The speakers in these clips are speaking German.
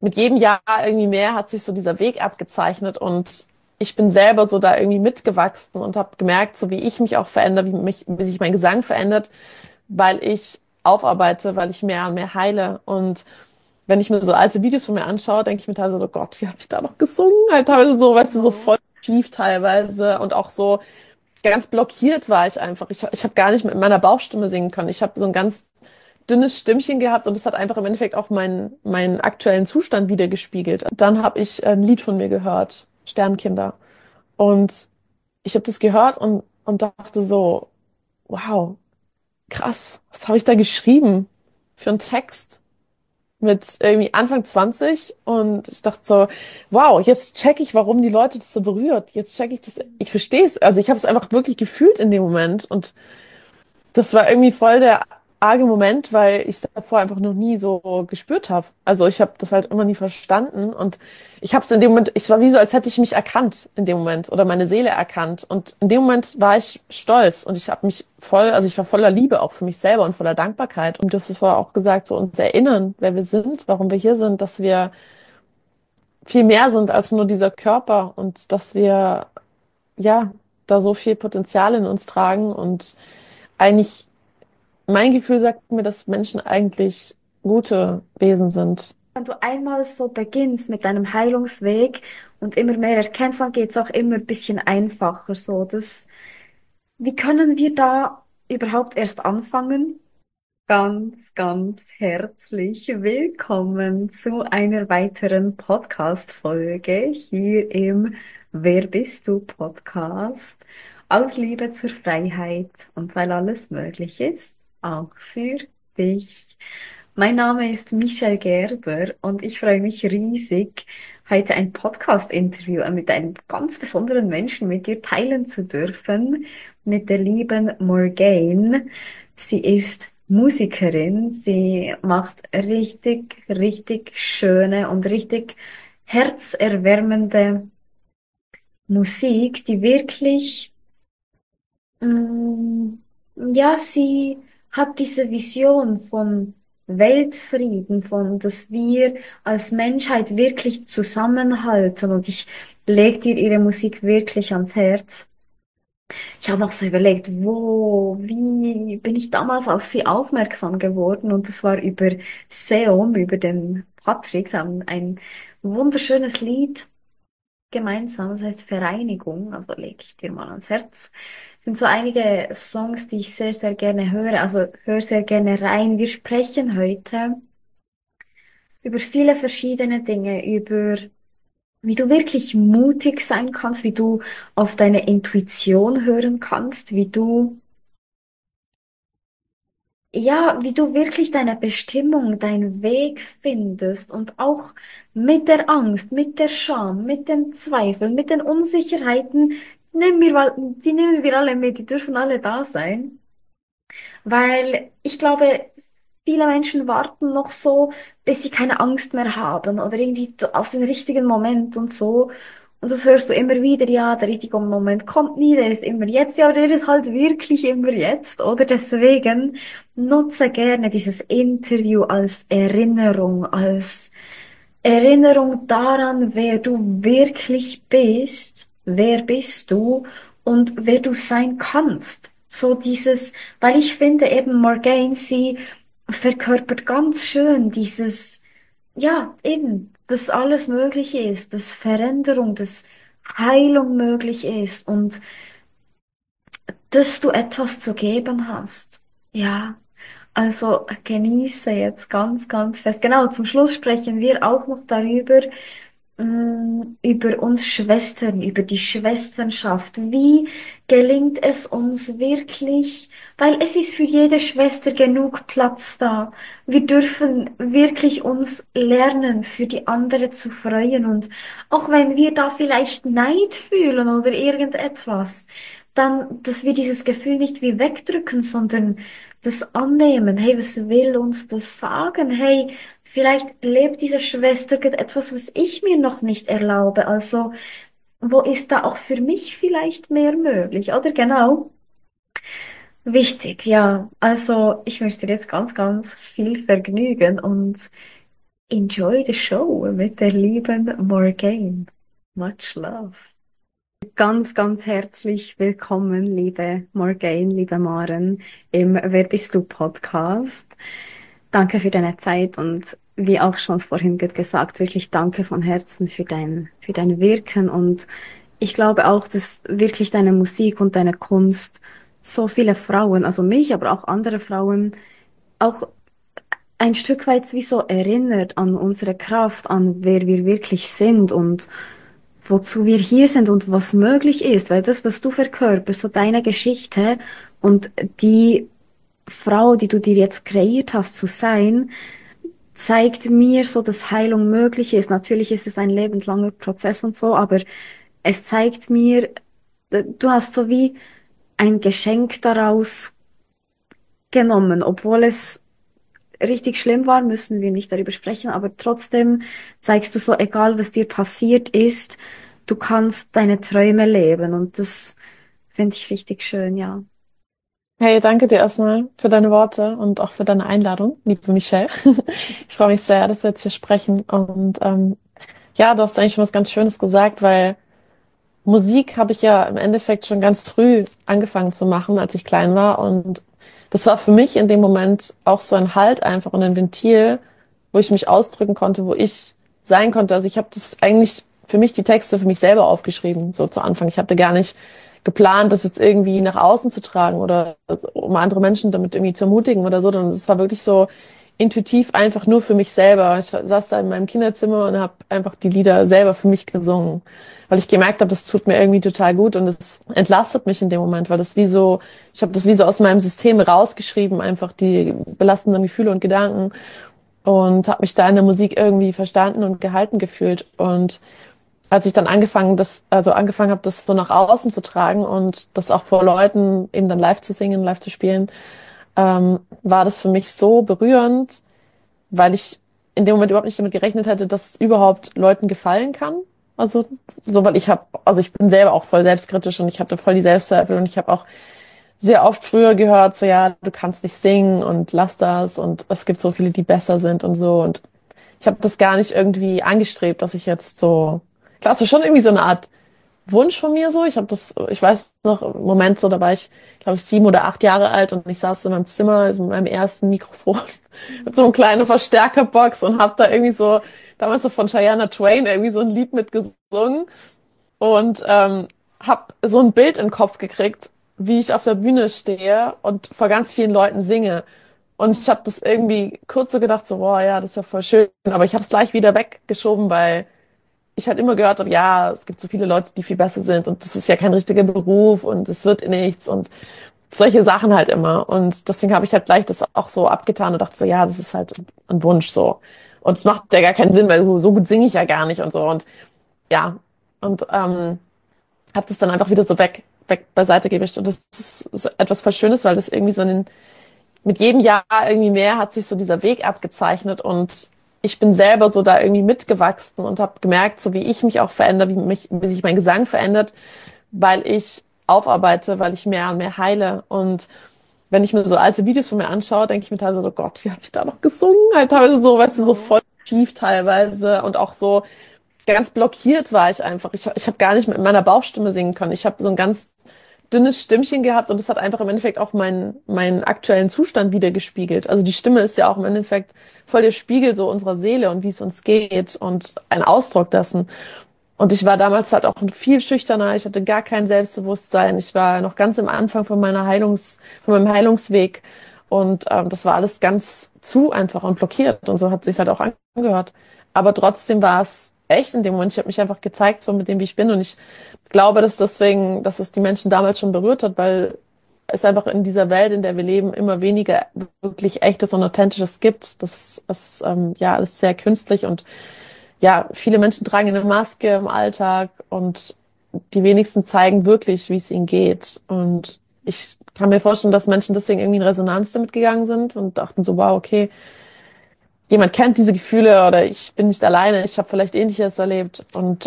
mit jedem Jahr irgendwie mehr hat sich so dieser Weg abgezeichnet und ich bin selber so da irgendwie mitgewachsen und habe gemerkt, so wie ich mich auch verändere, wie sich mein Gesang verändert, weil ich aufarbeite, weil ich mehr und mehr heile. Und wenn ich mir so alte Videos von mir anschaue, denke ich mir teilweise so, Gott, wie habe ich da noch gesungen? Halt teilweise so, weißt du, so Oh. voll schief teilweise und auch so ganz blockiert war ich einfach. Ich habe gar nicht mit meiner Bauchstimme singen können. Ich habe so ein ganz dünnes Stimmchen gehabt und es hat einfach im Endeffekt auch meinen aktuellen Zustand wiedergespiegelt. Dann habe ich ein Lied von mir gehört, Sternkinder. Und ich habe das gehört und dachte so, wow, krass, was habe ich da geschrieben für einen Text? Mit irgendwie Anfang 20 und ich dachte so, wow, jetzt check ich, warum die Leute das so berührt. Jetzt check ich das, ich verstehe es. Also ich habe es einfach wirklich gefühlt in dem Moment und das war irgendwie voll der arge Moment, weil ich es davor einfach noch nie so gespürt habe. Also ich habe das halt immer nie verstanden und ich habe es in dem Moment, es war wie so, als hätte ich mich erkannt in dem Moment oder meine Seele erkannt. Und in dem Moment war ich stolz und ich habe mich voll, also ich war voller Liebe auch für mich selber und voller Dankbarkeit. Und du hast es vorher auch gesagt, so uns erinnern, wer wir sind, warum wir hier sind, dass wir viel mehr sind als nur dieser Körper und dass wir, ja, da so viel Potenzial in uns tragen und eigentlich mein Gefühl sagt mir, dass Menschen eigentlich gute Wesen sind. Wenn du einmal so beginnst mit deinem Heilungsweg und immer mehr erkennst, dann geht's auch immer ein bisschen einfacher. So, wie können wir da überhaupt erst anfangen? Ganz, ganz herzlich willkommen zu einer weiteren Podcast-Folge hier im Wer bist du Podcast. Aus Liebe zur Freiheit und weil alles möglich ist, auch für dich. Mein Name ist Michelle Gerber und ich freue mich riesig, heute ein Podcast-Interview mit einem ganz besonderen Menschen mit dir teilen zu dürfen, mit der lieben Morgane. Sie ist Musikerin. Sie macht richtig, richtig schöne und richtig herzerwärmende Musik, die wirklich, mm, ja, sie hat diese Vision von Weltfrieden, von, dass wir als Menschheit wirklich zusammenhalten. Und ich leg dir ihre Musik wirklich ans Herz. Ich habe noch so überlegt, wie bin ich damals auf sie aufmerksam geworden? Und das war über Seom, über den Patrick. Sie haben ein wunderschönes Lied gemeinsam, das heißt Vereinigung. Also lege ich dir mal ans Herz. Das sind so einige Songs, die ich sehr, sehr gerne höre. Also höre sehr gerne rein. Wir sprechen heute über viele verschiedene Dinge, über wie du wirklich mutig sein kannst, wie du auf deine Intuition hören kannst, wie du wirklich deine Bestimmung, deinen Weg findest und auch mit der Angst, mit der Scham, mit den Zweifeln, mit den Unsicherheiten, die nehmen wir alle mit, die dürfen alle da sein. Weil ich glaube, viele Menschen warten noch so, bis sie keine Angst mehr haben oder irgendwie auf den richtigen Moment und so. Und das hörst du immer wieder, ja, der richtige Moment kommt nie, der ist immer jetzt, ja, aber der ist halt wirklich immer jetzt, oder? Deswegen nutze gerne dieses Interview als Erinnerung daran, wer du wirklich bist, wer bist du und wer du sein kannst. So dieses, weil ich finde eben Morgane, sie verkörpert ganz schön dieses, ja, eben, dass alles möglich ist, dass Veränderung, dass Heilung möglich ist und dass du etwas zu geben hast. Ja, also genieße jetzt ganz, ganz fest. Genau, zum Schluss sprechen wir auch noch darüber, über uns Schwestern, über die Schwesternschaft. Wie gelingt es uns wirklich? Weil es ist für jede Schwester genug Platz da. Wir dürfen wirklich uns lernen, für die andere zu freuen. Und auch wenn wir da vielleicht Neid fühlen oder irgendetwas, dann, dass wir dieses Gefühl nicht wie wegdrücken, sondern das annehmen. Hey, was will uns das sagen? Hey, vielleicht lebt diese Schwester gerade etwas, was ich mir noch nicht erlaube. Also, wo ist da auch für mich vielleicht mehr möglich, oder? Genau. Wichtig, ja. Also, ich wünsche dir jetzt ganz, ganz viel Vergnügen und enjoy the show mit der lieben Morgane. Much love. Ganz, ganz herzlich willkommen, liebe Morgane, liebe Maren, im Wer bist du Podcast. Danke für deine Zeit und wie auch schon vorhin gesagt, wirklich danke von Herzen für dein Wirken. Und ich glaube auch, dass wirklich deine Musik und deine Kunst so viele Frauen, also mich, aber auch andere Frauen, auch ein Stück weit wie so erinnert an unsere Kraft, an wer wir wirklich sind und wozu wir hier sind und was möglich ist, weil das, was du verkörperst, so deine Geschichte und die Frau, die du dir jetzt kreiert hast zu sein, zeigt mir so, dass Heilung möglich ist. Natürlich ist es ein lebenslanger Prozess und so, aber es zeigt mir, du hast so wie ein Geschenk daraus genommen, obwohl es richtig schlimm war, müssen wir nicht darüber sprechen, aber trotzdem zeigst du so, egal was dir passiert ist, du kannst deine Träume leben und das finde ich richtig schön, ja. Hey, danke dir erstmal für deine Worte und auch für deine Einladung, liebe Michelle. Ich freue mich sehr, dass wir jetzt hier sprechen. Und ja, du hast eigentlich schon was ganz Schönes gesagt, weil Musik habe ich ja im Endeffekt schon ganz früh angefangen zu machen, als ich klein war. Und das war für mich in dem Moment auch so ein Halt einfach und ein Ventil, wo ich mich ausdrücken konnte, wo ich sein konnte. Also ich habe das eigentlich für mich die Texte für mich selber aufgeschrieben, so zu Anfang. Ich hatte gar nicht geplant, das jetzt irgendwie nach außen zu tragen oder um andere Menschen damit irgendwie zu ermutigen oder so. Und es war wirklich so intuitiv einfach nur für mich selber. Ich saß da in meinem Kinderzimmer und habe einfach die Lieder selber für mich gesungen, weil ich gemerkt habe, das tut mir irgendwie total gut und es entlastet mich in dem Moment, weil das wie so, ich habe das wie so aus meinem System rausgeschrieben, einfach die belastenden Gefühle und Gedanken und habe mich da in der Musik irgendwie verstanden und gehalten gefühlt. Und als ich dann angefangen habe, das so nach außen zu tragen und das auch vor Leuten eben dann live zu singen, live zu spielen, war das für mich so berührend, weil ich in dem Moment überhaupt nicht damit gerechnet hätte, dass es überhaupt Leuten gefallen kann. Also, so, weil ich bin selber auch voll selbstkritisch und ich hatte voll die Selbstzweifel und ich habe auch sehr oft früher gehört, so ja, du kannst nicht singen und lass das und es gibt so viele, die besser sind und so und ich habe das gar nicht irgendwie angestrebt, dass ich jetzt so, klar, es war schon irgendwie so eine Art Wunsch von mir so. Ich weiß noch, im Moment so, da war ich, glaube ich, 7 oder 8 Jahre alt und ich saß so in meinem Zimmer, also mit meinem ersten Mikrofon mit so einem kleinen Verstärkerbox und hab da irgendwie so, damals so von Shania Twain irgendwie so ein Lied mitgesungen und hab so ein Bild in den Kopf gekriegt, wie ich auf der Bühne stehe und vor ganz vielen Leuten singe. Und ich habe das irgendwie kurz so gedacht, so, boah, ja, das ist ja voll schön. Aber ich habe es gleich wieder weggeschoben, weil ich halt immer gehört habe, ja, es gibt so viele Leute, die viel besser sind und das ist ja kein richtiger Beruf und es wird nichts und solche Sachen halt immer. Und deswegen habe ich halt gleich das auch so abgetan und dachte so, ja, das ist halt ein Wunsch so. Und es macht ja gar keinen Sinn, weil so gut singe ich ja gar nicht und so. Und ja, und habe das dann einfach wieder so weg beiseite gewischt. Und das ist so etwas voll Schönes, weil das irgendwie so mit jedem Jahr irgendwie mehr hat sich so dieser Weg abgezeichnet und ich bin selber so da irgendwie mitgewachsen und habe gemerkt, so wie ich mich auch verändere, wie sich mein Gesang verändert, weil ich aufarbeite, weil ich mehr und mehr heile. Und wenn ich mir so alte Videos von mir anschaue, denke ich mir teilweise so, oh Gott, wie habe ich da noch gesungen? Halt teilweise so, weißt du, so voll schief teilweise und auch so ganz blockiert war ich einfach. Ich habe gar nicht mit meiner Bauchstimme singen können. Ich habe so ein ganz dünnes Stimmchen gehabt und es hat einfach im Endeffekt auch meinen aktuellen Zustand wieder gespiegelt. Also die Stimme ist ja auch im Endeffekt voll der Spiegel so unserer Seele und wie es uns geht und ein Ausdruck dessen. Und ich war damals halt auch viel schüchterner. Ich hatte gar kein Selbstbewusstsein. Ich war noch ganz am Anfang von meinem Heilungsweg. Und das war alles ganz zu einfach und blockiert. Und so hat es sich halt auch angehört. Aber trotzdem war es echt in dem Moment. Ich habe mich einfach gezeigt, so mit dem, wie ich bin. Und ich glaube, dass es die Menschen damals schon berührt hat, weil es einfach in dieser Welt, in der wir leben, immer weniger wirklich Echtes und Authentisches gibt. Das ist ja alles sehr künstlich und ja, viele Menschen tragen eine Maske im Alltag und die wenigsten zeigen wirklich, wie es ihnen geht. Und ich kann mir vorstellen, dass Menschen deswegen irgendwie in Resonanz damit gegangen sind und dachten so, wow, okay, jemand kennt diese Gefühle oder ich bin nicht alleine, ich habe vielleicht Ähnliches erlebt. Und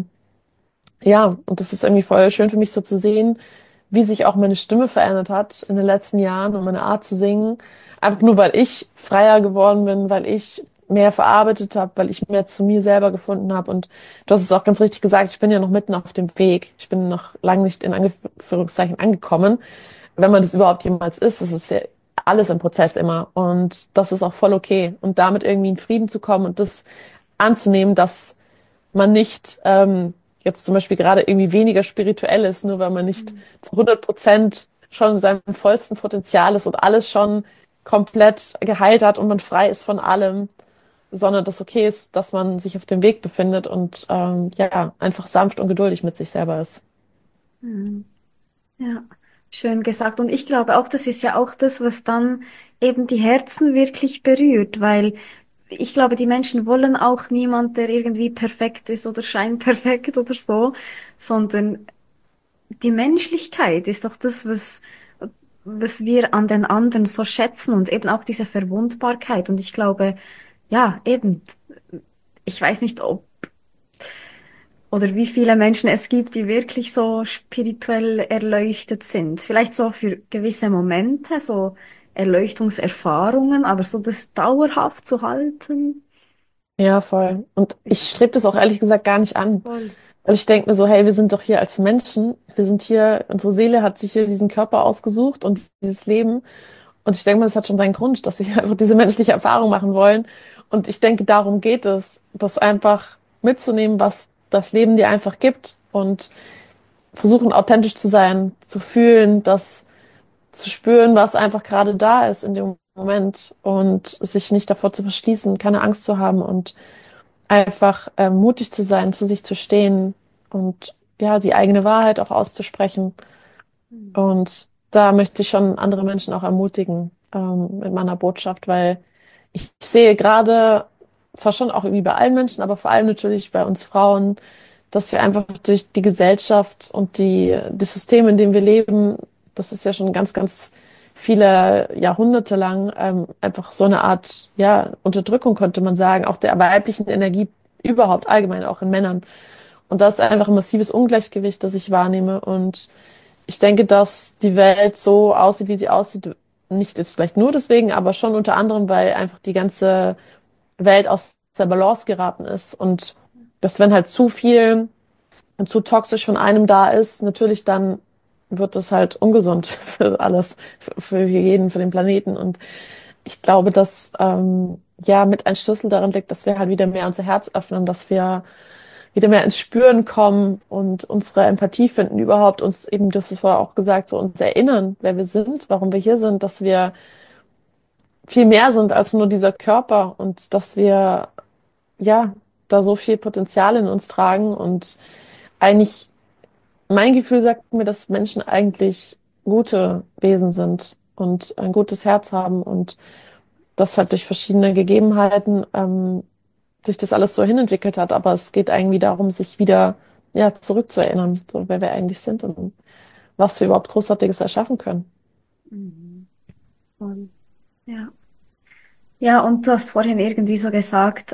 ja, und das ist irgendwie voll schön für mich so zu sehen, wie sich auch meine Stimme verändert hat in den letzten Jahren und meine Art zu singen. Einfach nur, weil ich freier geworden bin, weil ich mehr verarbeitet habe, weil ich mehr zu mir selber gefunden habe. Und du hast es auch ganz richtig gesagt, ich bin ja noch mitten auf dem Weg. Ich bin noch lange nicht in Anführungszeichen angekommen. Wenn man das überhaupt jemals ist, das ist ja alles im Prozess immer. Und das ist auch voll okay. Und damit irgendwie in Frieden zu kommen und das anzunehmen, dass man nicht jetzt zum Beispiel gerade irgendwie weniger spirituell ist, nur weil man nicht zu 100% schon in seinem vollsten Potenzial ist und alles schon komplett geheilt hat und man frei ist von allem, sondern dass okay ist, dass man sich auf dem Weg befindet und ja, einfach sanft und geduldig mit sich selber ist. Mhm. Ja, schön gesagt. Und ich glaube auch, das ist ja auch das, was dann eben die Herzen wirklich berührt, weil ich glaube, die Menschen wollen auch niemand, der irgendwie perfekt ist oder scheinperfekt oder so, sondern die Menschlichkeit ist doch das, was wir an den anderen so schätzen und eben auch diese Verwundbarkeit. Und ich glaube, ja, eben, ich weiß nicht, ob oder wie viele Menschen es gibt, die wirklich so spirituell erleuchtet sind. Vielleicht so für gewisse Momente, so Erleuchtungserfahrungen, aber so das dauerhaft zu halten. Ja, voll. Und ich strebe das auch ehrlich gesagt gar nicht an. Voll. Weil ich denke mir so, hey, wir sind doch hier als Menschen. Wir sind hier, unsere Seele hat sich hier diesen Körper ausgesucht und dieses Leben. Und ich denke mal, das hat schon seinen Grund, dass wir einfach diese menschliche Erfahrung machen wollen. Und ich denke, darum geht es, das einfach mitzunehmen, was das Leben dir einfach gibt und versuchen authentisch zu sein, zu fühlen, das zu spüren, was einfach gerade da ist in dem Moment und sich nicht davor zu verschließen, keine Angst zu haben und einfach mutig zu sein, zu sich zu stehen und ja, die eigene Wahrheit auch auszusprechen. Und da möchte ich schon andere Menschen auch ermutigen mit meiner Botschaft, weil ich sehe gerade, zwar schon auch irgendwie bei allen Menschen, aber vor allem natürlich bei uns Frauen, dass wir einfach durch die Gesellschaft und das System, in dem wir leben, das ist ja schon ganz, ganz viele Jahrhunderte lang einfach so eine Art, ja, Unterdrückung, könnte man sagen, auch der weiblichen Energie überhaupt allgemein, auch in Männern. Und da ist einfach ein massives Ungleichgewicht, das ich wahrnehme. Und ich denke, dass die Welt so aussieht, wie sie aussieht, nicht jetzt vielleicht nur deswegen, aber schon unter anderem, weil einfach die ganze Welt aus der Balance geraten ist und dass wenn halt zu viel und zu toxisch von einem da ist, natürlich dann wird das halt ungesund für alles, für jeden, für den Planeten. Und ich glaube, dass ja mit ein Schlüssel darin liegt, dass wir halt wieder mehr unser Herz öffnen, dass wir wieder mehr ins Spüren kommen und unsere Empathie finden, überhaupt uns eben, du hast es vorher auch gesagt, so uns erinnern, wer wir sind, warum wir hier sind, dass wir viel mehr sind als nur dieser Körper und dass wir ja da so viel Potenzial in uns tragen und eigentlich mein Gefühl sagt mir, dass Menschen eigentlich gute Wesen sind und ein gutes Herz haben und das halt durch verschiedene Gegebenheiten sich das alles so hinentwickelt hat. Aber es geht irgendwie darum, sich wieder ja zurückzuerinnern, so wer wir eigentlich sind und was wir überhaupt Großartiges erschaffen können. Mhm. Voll. Ja. Ja, und du hast vorhin irgendwie so gesagt,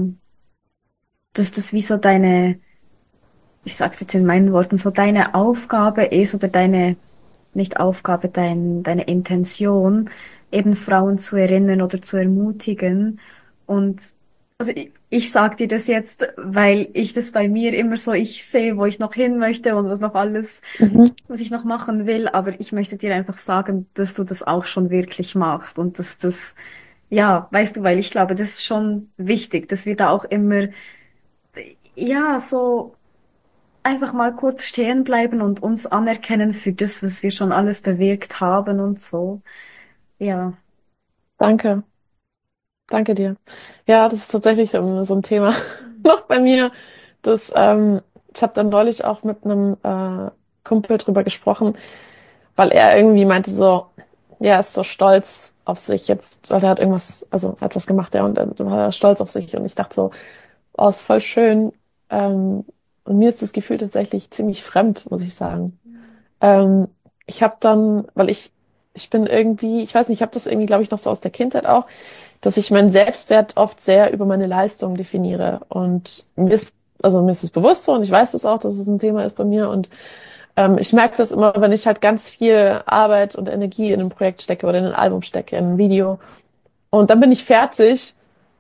dass das wie so deine, ich sag's jetzt in meinen Worten, so deine Aufgabe ist oder deine, nicht Aufgabe, deine Intention, eben Frauen zu erinnern oder zu ermutigen. Und also ich sag dir das jetzt, weil ich das bei mir immer so, ich sehe, wo ich noch hin möchte und was noch alles, Mhm. was ich noch machen will, aber ich möchte dir einfach sagen, dass du das auch schon wirklich machst und dass das, ja, weißt du, weil ich glaube, das ist schon wichtig, dass wir da auch immer, ja, so einfach mal kurz stehen bleiben und uns anerkennen für das, was wir schon alles bewirkt haben und so. Ja. Danke, danke dir. Ja, das ist tatsächlich so ein Thema noch bei mir. Das, ich habe dann neulich auch mit einem Kumpel drüber gesprochen, weil er irgendwie meinte so, ja, er ist so stolz auf sich jetzt, weil er hat irgendwas, also hat was gemacht, ja, und dann war er stolz auf sich und ich dachte so, oh, ist voll schön. Und mir ist das Gefühl tatsächlich ziemlich fremd, muss ich sagen. Ähm, ich habe dann, weil ich bin irgendwie, ich weiß nicht, ich habe das irgendwie, glaube ich, noch so aus der Kindheit auch, dass ich meinen Selbstwert oft sehr über meine Leistung definiere. Und mir ist es bewusst so und ich weiß das auch, dass es ein Thema ist bei mir. Und ich merke das immer, wenn ich halt ganz viel Arbeit und Energie in ein Projekt stecke oder in ein Album stecke, in ein Video. Und dann bin ich fertig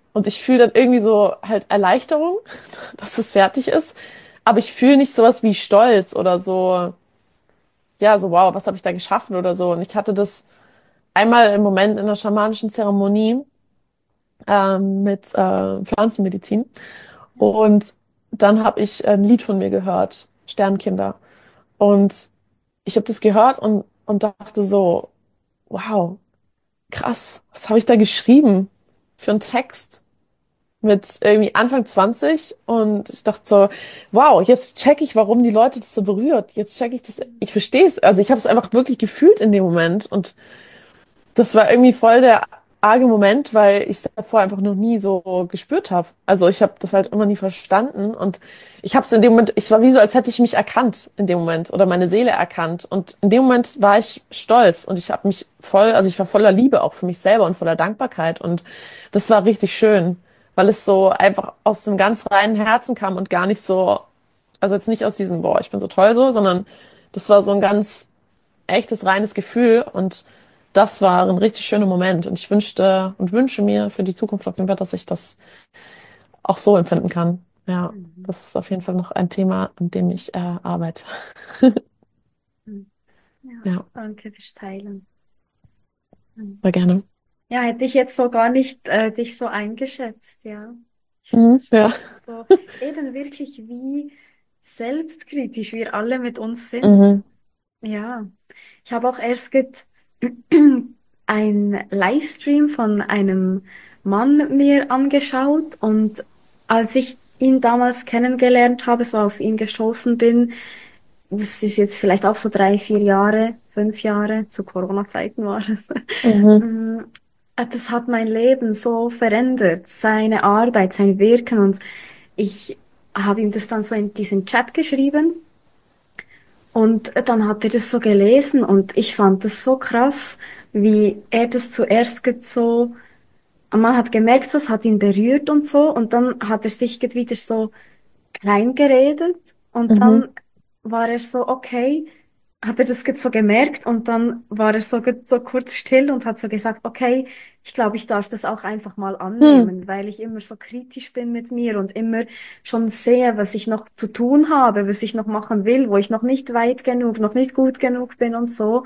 Und ich fühle dann irgendwie so halt Erleichterung, dass es fertig ist. Aber ich fühle nicht sowas wie Stolz oder so, ja, so wow, was habe ich da geschaffen oder so. Und ich hatte das einmal im Moment in einer schamanischen Zeremonie mit Pflanzenmedizin. Und dann habe ich ein Lied von mir gehört, Sternkinder. Und ich habe das gehört und dachte so, wow, krass, was habe ich da geschrieben für einen Text mit irgendwie Anfang 20? Und ich dachte so, wow, jetzt check ich, warum die Leute das so berührt. Jetzt check ich das, ich verstehe es. Also ich habe es einfach wirklich gefühlt in dem Moment. Und das war irgendwie voll der arge Moment, weil ich es davor einfach noch nie so gespürt habe. Also ich habe das halt immer nie verstanden und ich habe es in dem Moment, ich war wie so, als hätte ich mich erkannt in dem Moment oder meine Seele erkannt. Und in dem Moment war ich stolz und ich habe mich voll, also ich war voller Liebe auch für mich selber und voller Dankbarkeit und das war richtig schön, weil es so einfach aus dem ganz reinen Herzen kam und gar nicht so, also jetzt nicht aus diesem, boah, ich bin so toll so, sondern das war so ein ganz echtes, reines Gefühl und das war ein richtig schöner Moment und ich wünschte und wünsche mir für die Zukunft auf jeden Fall, dass ich das auch so empfinden kann. Ja, Mhm. das ist auf jeden Fall noch ein Thema, an dem ich arbeite. Mhm. Ja, Ja, danke fürs Teilen. Mhm. sehr gerne. Ja, hätte ich jetzt so gar nicht dich so eingeschätzt, ja. Ich finde Mhm, es ja. spannend, so eben wirklich, wie selbstkritisch wir alle mit uns sind. Mhm, Ja, ich habe auch erst ein Livestream von einem Mann mir angeschaut und als ich ihn damals kennengelernt habe, so auf ihn gestoßen bin, das ist jetzt vielleicht auch so 3, 4 Jahre, 5 Jahre, zu Corona-Zeiten war es. mhm, Mm, Das hat mein Leben so verändert, seine Arbeit, sein Wirken und ich habe ihm das dann so in diesen Chat geschrieben und dann hat er das so gelesen und ich fand das so krass, wie er das zuerst so, man hat gemerkt, das hat ihn berührt und so und dann hat er sich wieder so klein geredet und mhm, dann war er so, okay, hat er das jetzt so gemerkt und dann war er so, so kurz still und hat so gesagt, okay, ich glaube, ich darf das auch einfach mal mhm. annehmen, weil ich immer so kritisch bin mit mir und immer schon sehe, was ich noch zu tun habe, was ich noch machen will, wo ich noch nicht weit genug, noch nicht gut genug bin und so.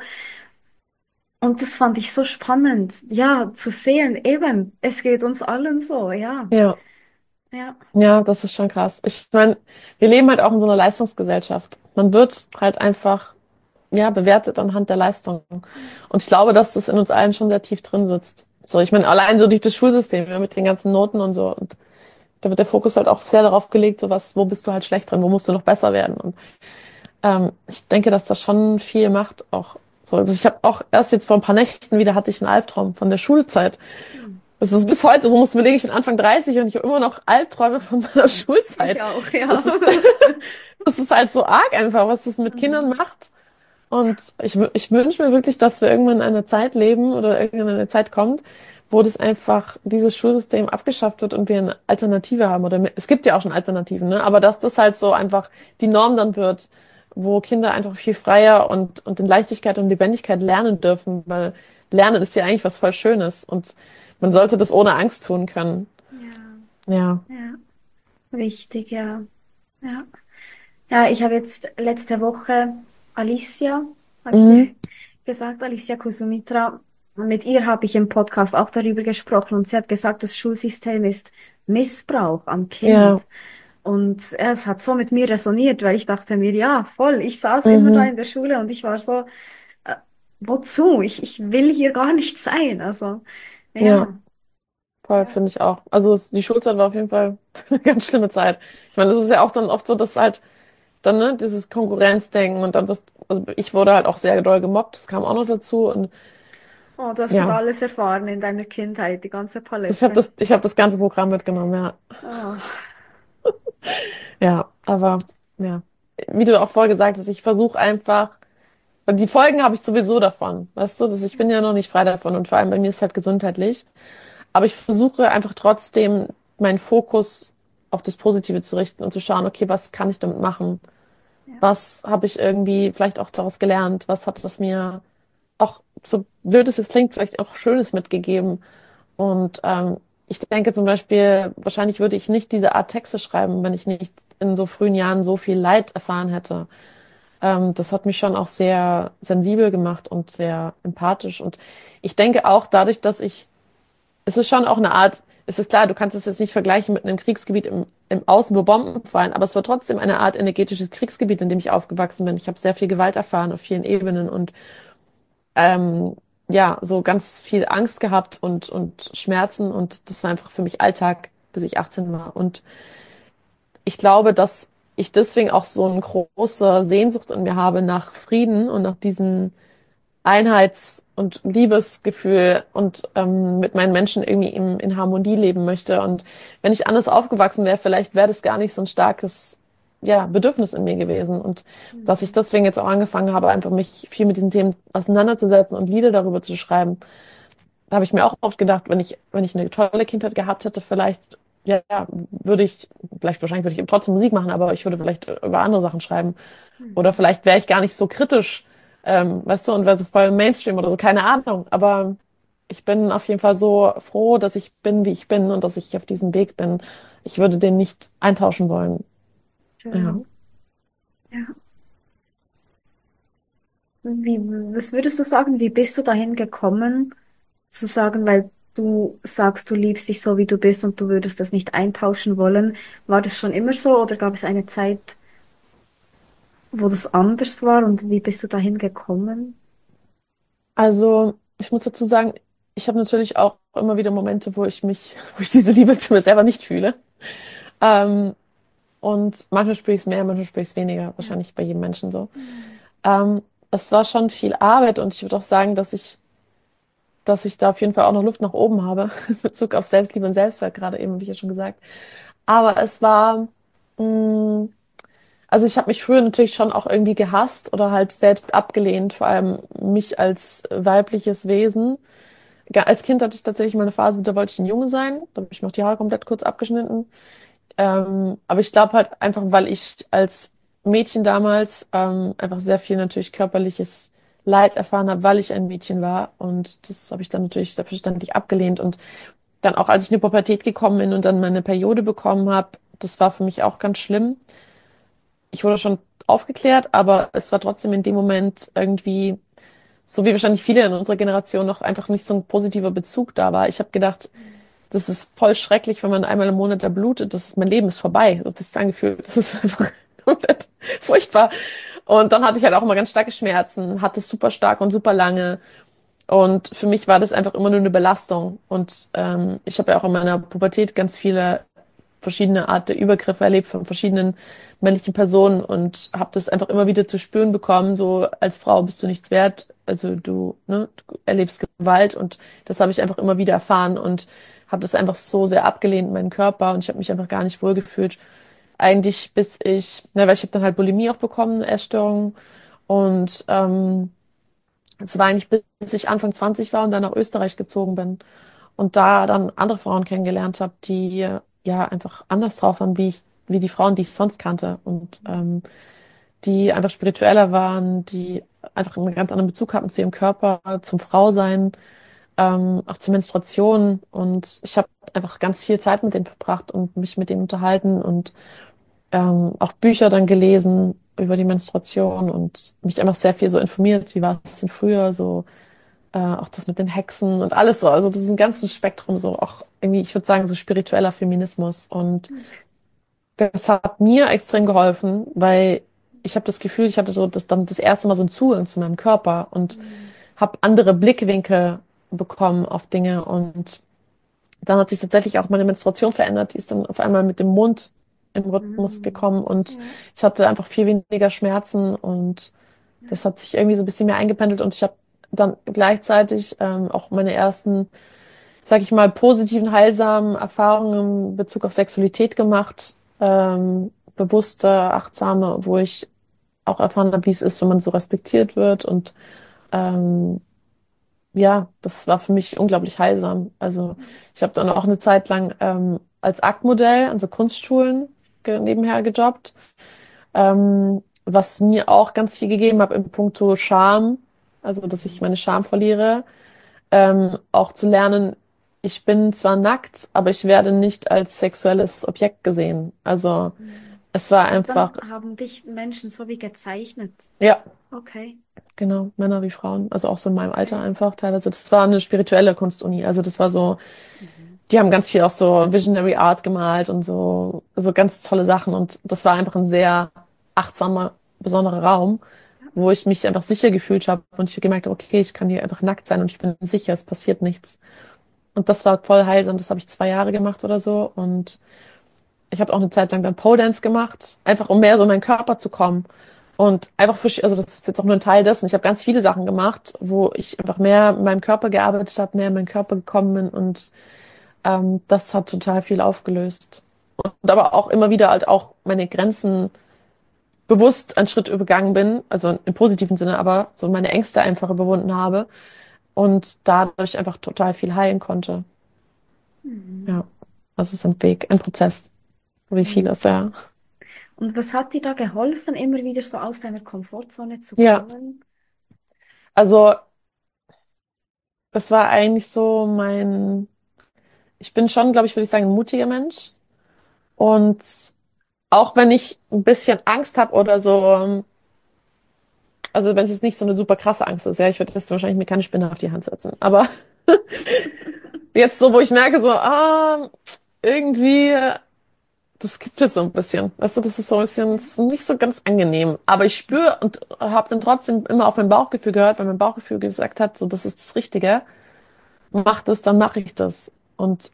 Und das fand ich so spannend, ja, zu sehen, eben, es geht uns allen so, ja, Ja, ja, ja, das ist schon krass. Ich meine, wir leben halt auch in so einer Leistungsgesellschaft. Man wird halt einfach, ja, bewertet anhand der Leistung. Und ich glaube, dass das in uns allen schon sehr tief drin sitzt. So, ich meine, allein so durch das Schulsystem, ja, mit den ganzen Noten und so. Und da wird der Fokus halt auch sehr darauf gelegt, so was, wo bist du halt schlecht drin, wo musst du noch besser werden. Und ich denke, dass das schon viel macht auch. So, also ich habe auch erst jetzt vor ein paar Nächten wieder hatte ich einen Albtraum von der Schulzeit. hm. Das ist bis heute, so musst du überlegen, ich bin Anfang 30 und ich habe immer noch Albträume von meiner Schulzeit. Ich auch, ja. Das ist, das ist halt so arg einfach, was das mit Kindern Mhm. macht. Und ich wünsche mir wirklich, dass wir irgendwann in einer Zeit leben oder irgendwann eine Zeit kommt, wo das einfach, dieses Schulsystem abgeschafft wird und wir eine Alternative haben. Oder es gibt ja auch schon Alternativen, ne? Aber dass das halt so einfach die Norm dann wird, wo Kinder einfach viel freier und in Leichtigkeit und Lebendigkeit lernen dürfen, weil Lernen ist ja eigentlich was voll Schönes und man sollte das ohne Angst tun können. Ja, Ja. ja, wichtig, ja. Ja, ja, ich habe jetzt letzte Woche Alicia, habe ich Mhm. dir gesagt, Alicia Kusumitra, mit ihr habe ich im Podcast auch darüber gesprochen und sie hat gesagt, das Schulsystem ist Missbrauch am Ja. Kind. Und es hat so mit mir resoniert, weil ich dachte mir, ja, voll, ich saß immer da Mhm. in der Schule und ich war so, äh, wozu? Ich will hier gar nicht sein. Also, Ja. ja, Voll, ja. finde ich auch. Also die Schulzeit war auf jeden Fall eine ganz schlimme Zeit. Ich meine, das ist ja auch dann oft so, dass halt dann, ne, dieses Konkurrenzdenken und dann also ich wurde halt auch sehr doll gemobbt, das kam auch noch dazu und Oh, du hast gerade ja, alles erfahren in deiner Kindheit, die ganze Palette. ich habe das ganze Programm mitgenommen, ja. Oh, Ja, aber ja, wie du auch vorher gesagt hast, ich versuche einfach, weil die Folgen habe ich sowieso davon, weißt du, ich bin ja noch nicht frei davon und vor allem bei mir ist es halt gesundheitlich, aber ich versuche einfach trotzdem meinen Fokus auf das Positive zu richten und zu schauen, okay, was kann ich damit machen? ja, Was habe ich irgendwie vielleicht auch daraus gelernt? Was hat das mir auch, so blöd es jetzt klingt, vielleicht auch Schönes mitgegeben? Und ich denke zum Beispiel, wahrscheinlich würde ich nicht diese Art Texte schreiben, wenn ich nicht in so frühen Jahren so viel Leid erfahren hätte. Das hat mich schon auch sehr sensibel gemacht und sehr empathisch. Und ich denke auch dadurch, es ist schon auch eine Art, es ist klar, du kannst es jetzt nicht vergleichen mit einem Kriegsgebiet im Außen, wo Bomben fallen, aber es war trotzdem eine Art energetisches Kriegsgebiet, in dem ich aufgewachsen bin. Ich habe sehr viel Gewalt erfahren auf vielen Ebenen und ähm, ja, so ganz viel Angst gehabt und Schmerzen und das war einfach für mich Alltag, bis ich 18 war. Und ich glaube, dass ich deswegen auch so eine große Sehnsucht in mir habe nach Frieden und nach diesem Einheits- und Liebesgefühl und mit meinen Menschen irgendwie in Harmonie leben möchte. Und wenn ich anders aufgewachsen wäre, vielleicht wäre das gar nicht so ein starkes, ja, Bedürfnis in mir gewesen. Und dass ich Mhm. deswegen jetzt auch angefangen habe, einfach mich viel mit diesen Themen auseinanderzusetzen und Lieder darüber zu schreiben, da habe ich mir auch oft gedacht, wenn ich eine tolle Kindheit gehabt hätte, vielleicht, ja, ja, wahrscheinlich würde ich trotzdem Musik machen, aber ich würde vielleicht über andere Sachen schreiben. Oder Mhm. vielleicht wäre ich gar nicht so kritisch, weißt du, und wäre so voll Mainstream oder so, keine Ahnung. Aber ich bin auf jeden Fall so froh, dass ich bin, wie ich bin und dass ich auf diesem Weg bin. Ich würde den nicht eintauschen wollen. Ja. Schön. Ja. Was würdest du sagen, wie bist du dahin gekommen, zu sagen, weil du sagst, du liebst dich so, wie du bist und du würdest das nicht eintauschen wollen. War das schon immer so oder gab es eine Zeit, wo das anders war und wie bist du dahin gekommen? Also, ich muss dazu sagen, ich habe natürlich auch immer wieder Momente, wo ich diese Liebe zu mir selber nicht fühle. Ähm, und manchmal spüre ich es mehr, manchmal spüre ich es weniger. Ja. Wahrscheinlich bei jedem Menschen so. Mhm. Ähm, Es war schon viel Arbeit und ich würde auch sagen, dass ich da auf jeden Fall auch noch Luft nach oben habe, in Bezug auf Selbstliebe und Selbstwert, gerade eben, wie ich ja schon gesagt. Aber mh, also ich habe mich früher natürlich schon auch irgendwie gehasst oder halt selbst abgelehnt, vor allem mich als weibliches Wesen. Als Kind hatte ich tatsächlich mal eine Phase, da wollte ich ein Junge sein, da habe ich mir auch die Haare komplett kurz abgeschnitten. Aber ich glaube halt einfach, weil ich als Mädchen damals einfach sehr viel natürlich körperliches Leid erfahren habe, weil ich ein Mädchen war. Und das habe ich dann natürlich selbstverständlich abgelehnt. Und dann auch, als ich in die Pubertät gekommen bin und dann meine Periode bekommen habe, das war für mich auch ganz schlimm. Ich wurde schon aufgeklärt, aber es war trotzdem in dem Moment irgendwie, so wie wahrscheinlich viele in unserer Generation, noch einfach nicht so ein positiver Bezug da war. Ich habe gedacht, das ist voll schrecklich, wenn man einmal im Monat da blutet. Mein Leben ist vorbei. Das ist ein Gefühl, das ist einfach komplett furchtbar. Und dann hatte ich halt auch immer ganz starke Schmerzen, hatte es super stark und super lange. Und für mich war das einfach immer nur eine Belastung. Und ich habe ja auch in meiner Pubertät ganz viele verschiedene Art der Übergriffe erlebt von verschiedenen männlichen Personen und habe das einfach immer wieder zu spüren bekommen, so als Frau bist du nichts wert, also du erlebst Gewalt und das habe ich einfach immer wieder erfahren und habe das einfach so sehr abgelehnt in meinen Körper und ich habe mich einfach gar nicht wohlgefühlt. Eigentlich weil ich habe dann halt Bulimie auch bekommen, eine Essstörung und es war eigentlich bis ich Anfang 20 war und dann nach Österreich gezogen bin und da dann andere Frauen kennengelernt habe, die ja einfach anders drauf waren, wie die Frauen, die ich sonst kannte und die einfach spiritueller waren, die einfach einen ganz anderen Bezug hatten zu ihrem Körper, zum Frausein, auch zur Menstruation und ich habe einfach ganz viel Zeit mit denen verbracht und mich mit denen unterhalten und auch Bücher dann gelesen über die Menstruation und mich einfach sehr viel so informiert, wie war es denn früher, so auch das mit den Hexen und alles so. Also das ist ein ganzes Spektrum, so auch irgendwie, ich würde sagen, so spiritueller Feminismus. Und das hat mir extrem geholfen, weil ich habe das Gefühl, ich hatte so dann das erste Mal so einen Zugang zu meinem Körper und habe andere Blickwinkel bekommen auf Dinge. Und dann hat sich tatsächlich auch meine Menstruation verändert. Die ist dann auf einmal mit dem Mond im Rhythmus Mhm. gekommen und Ja. ich hatte einfach viel weniger Schmerzen und das hat sich irgendwie so ein bisschen mehr eingependelt und ich habe dann gleichzeitig auch meine ersten, sag ich mal, positiven, heilsamen Erfahrungen in Bezug auf Sexualität gemacht. Bewusste, achtsame, wo ich auch erfahren habe, wie es ist, wenn man so respektiert wird. Und ähm, ja, das war für mich unglaublich heilsam. Also ich habe dann auch eine Zeit lang als Aktmodell an so Kunstschulen nebenher gejobbt, was mir auch ganz viel gegeben hat in puncto Scham, also dass ich meine Scham verliere, auch zu lernen. ich bin zwar nackt, aber ich werde nicht als sexuelles Objekt gesehen. Also Mhm. es war Und einfach, dann haben dich Menschen so wie gezeichnet. ja, Okay, genau, Männer wie Frauen, also auch so in meinem Alter okay. einfach teilweise. Das war eine spirituelle Kunstuni. Also das war so, Mhm. die haben ganz viel auch so Visionary Art gemalt und so, so ganz tolle Sachen. Und das war einfach ein sehr achtsamer, besonderer Raum, Ja. wo ich mich einfach sicher gefühlt habe und ich gemerkt habe, okay, ich kann hier einfach nackt sein und ich bin sicher, es passiert nichts. Und das war voll heilsam. Das habe ich 2 Jahre gemacht oder so. Und ich habe auch eine Zeit lang dann Pole Dance gemacht, einfach um mehr so in meinen Körper zu kommen. Und einfach für, also das ist jetzt auch nur ein Teil dessen. Ich habe ganz viele Sachen gemacht, wo ich einfach mehr mit meinem Körper gearbeitet habe, mehr in meinen Körper gekommen bin und das hat total viel aufgelöst. Und aber auch immer wieder halt auch meine Grenzen bewusst einen Schritt übergangen bin, also im positiven Sinne, aber so meine Ängste einfach überwunden habe und dadurch einfach total viel heilen konnte. Mhm. Ja, das ist ein Weg, ein Prozess, wie Und, vieles, ja. und was hat dir da geholfen, immer wieder so aus deiner Komfortzone zu Ja, kommen? also das war eigentlich so ich bin schon, glaube ich, würde ich sagen, ein mutiger Mensch. Und auch wenn ich ein bisschen Angst habe oder so, also wenn es jetzt nicht so eine super krasse Angst ist, ja, ich würde jetzt wahrscheinlich mir keine Spinne auf die Hand setzen. Aber jetzt so, wo ich merke, so, irgendwie, das kitzelt so ein bisschen. Weißt du, das ist so ein bisschen, das ist nicht so ganz angenehm. Aber ich spüre und habe dann trotzdem immer auf mein Bauchgefühl gehört, weil mein Bauchgefühl gesagt hat, so, das ist das Richtige. Mach das, dann mache ich das. Und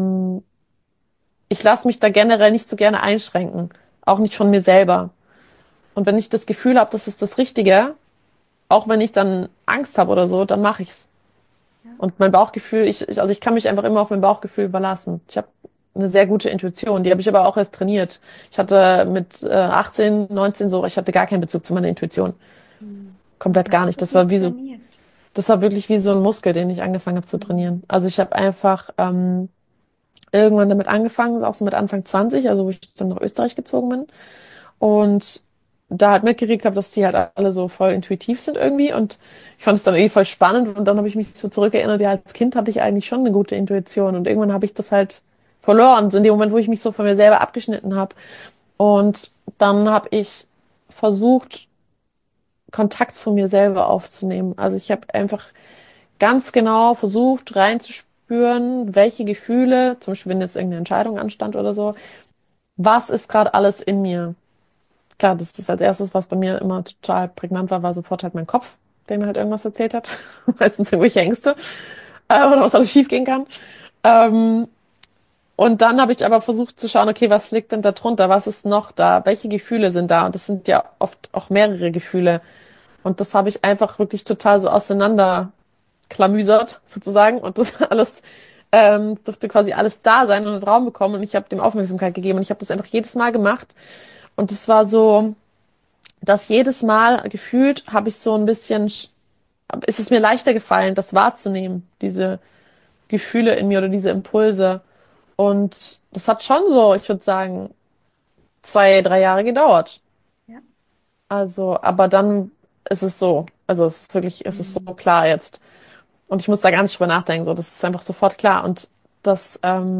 ich lasse mich da generell nicht so gerne einschränken. Auch nicht von mir selber. Und wenn ich das Gefühl habe, das ist das Richtige, auch wenn ich dann Angst habe oder so, dann mache ich's. Ja. Und mein Bauchgefühl, also ich kann mich einfach immer auf mein Bauchgefühl verlassen. Ich habe eine sehr gute Intuition, die habe ich aber auch erst trainiert. Ich hatte mit 18, 19 so, ich hatte gar keinen Bezug zu meiner Intuition. Hm. Komplett Wie gar hast nicht. du die trainiert? Das war wirklich wie so ein Muskel, den ich angefangen habe zu Hm. trainieren. Also ich habe einfach irgendwann damit angefangen, auch so mit Anfang 20, also wo ich dann nach Österreich gezogen bin. Und da halt mitgekriegt habe, dass die halt alle so voll intuitiv sind irgendwie. Und ich fand es dann irgendwie voll spannend. Und dann habe ich mich so zurückerinnert, ja, als Kind hatte ich eigentlich schon eine gute Intuition. Und irgendwann habe ich das halt verloren. So in dem Moment, wo ich mich so von mir selber abgeschnitten habe. Und dann habe ich versucht, Kontakt zu mir selber aufzunehmen. Also ich habe einfach ganz genau versucht, reinzuspüren, welche Gefühle, zum Beispiel wenn jetzt irgendeine Entscheidung anstand oder so, was ist gerade alles in mir? Klar, das ist als erstes, was bei mir immer total prägnant war, war sofort halt mein Kopf, der mir halt irgendwas erzählt hat. Meistens irgendwelche Ängste, oder was alles schiefgehen kann. Ähm, und dann habe ich aber versucht zu schauen, okay, was liegt denn da drunter? Was ist noch da? Welche Gefühle sind da? Und das sind ja oft auch mehrere Gefühle. Und das habe ich einfach wirklich total so auseinanderklamüsert, sozusagen. Und das alles, es durfte quasi alles da sein und einen Raum bekommen. Und ich habe dem Aufmerksamkeit gegeben. Und ich habe das einfach jedes Mal gemacht. Und es war so, dass jedes Mal gefühlt habe ich so ein bisschen, ist es mir leichter gefallen, das wahrzunehmen, diese Gefühle in mir oder diese Impulse. Und das hat schon so, ich würde sagen, 2, 3 Jahre gedauert. Ja. Also, aber dann ist es so. Also es ist wirklich, es ist so Hm. klar jetzt. Und ich muss da gar nicht drüber nachdenken. So, das ist einfach sofort klar. Und das,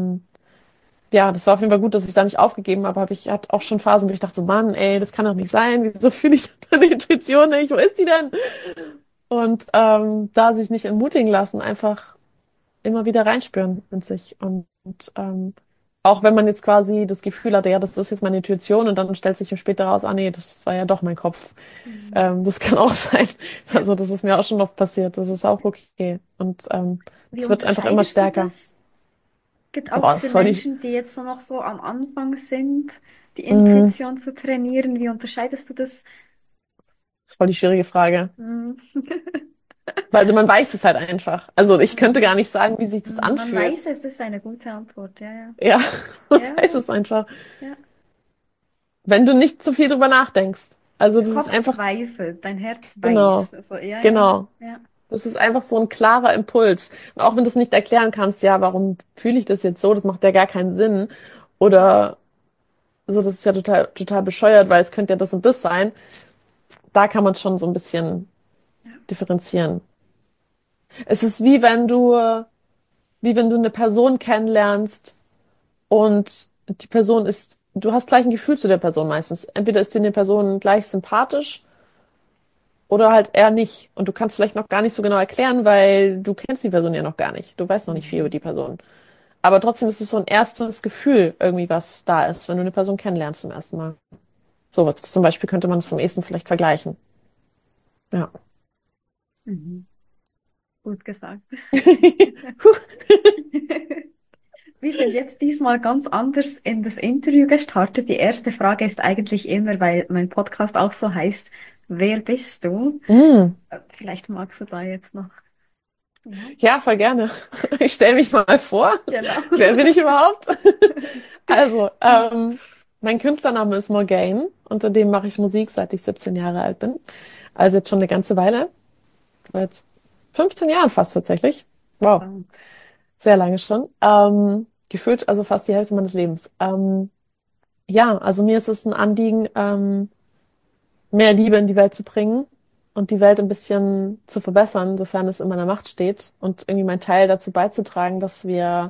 ja, das war auf jeden Fall gut, dass ich da nicht aufgegeben habe. Ich hatte auch schon Phasen, wo ich dachte so, Mann, ey, das kann doch nicht sein. Wieso fühle ich meine Intuition nicht? Wo ist die denn? Und da sich nicht entmutigen lassen, einfach immer wieder reinspüren in sich. Und auch wenn man jetzt quasi das Gefühl hatte, ja, das ist jetzt meine Intuition und dann stellt sich später raus, ah nee, das war ja doch mein Kopf. Hm. Das kann auch sein. Ja. Also das ist mir auch schon oft passiert. Das ist auch okay. Und Wie es wird einfach immer unterscheidest du stärker. das? Gibt auch Boah, das für ist voll die, Menschen, die jetzt so noch so am Anfang sind, die mm, Intuition zu trainieren. Wie unterscheidest du das? das ist voll die schwierige Frage. Hm. Weil man weiß es halt einfach. Also ich könnte gar Hm. nicht sagen, wie sich das Man anfühlt. weiß es, das ist eine gute Antwort. Ja, ja. Ja, man Ja, weiß es einfach. ja. Wenn du nicht zu viel drüber nachdenkst. Also Der das ist Kopf einfach, zweifelt, dein Herz genau, weiß. Also, ja, ja, genau. ja. Das ist einfach so ein klarer Impuls. Und auch wenn du es nicht erklären kannst, ja, warum fühle ich das jetzt so? Das macht ja gar keinen Sinn. Oder so, das ist ja total, total bescheuert, weil es könnte ja das und das sein. Da kann man schon so ein bisschen Ja. differenzieren. Es ist wie wie wenn du eine Person kennenlernst und die Person ist, du hast gleich ein Gefühl zu der Person meistens. Entweder ist dir eine Person gleich sympathisch oder halt eher nicht. Und du kannst vielleicht noch gar nicht so genau erklären, weil du kennst die Person ja noch gar nicht. Du weißt noch nicht viel über Mhm. die Person. Aber trotzdem ist es so ein erstes Gefühl irgendwie, was da ist, wenn du eine Person kennenlernst zum ersten Mal. So was zum Beispiel könnte man das am ehesten vielleicht vergleichen. Ja. Mhm. Gut gesagt. Puh. Wir sind jetzt diesmal ganz anders in das Interview gestartet. Die erste Frage ist eigentlich immer, weil mein Podcast auch so heißt, wer bist du? Mm. Vielleicht magst du da jetzt noch. Ja, Ja, voll gerne. Ich stelle mich mal vor. genau. Wer bin ich überhaupt? Also, mein Künstlername ist Morgane. Unter dem mache ich Musik, seit ich 17 Jahre alt bin. Also jetzt schon eine ganze Weile. Seit 15 Jahren fast tatsächlich. Wow, Ähm, sehr lange schon. Gefühlt also fast die Hälfte meines Lebens. Ja, also mir ist es ein Anliegen, mehr Liebe in die Welt zu bringen und die Welt ein bisschen zu verbessern, sofern es in meiner Macht steht und irgendwie meinen Teil dazu beizutragen, dass wir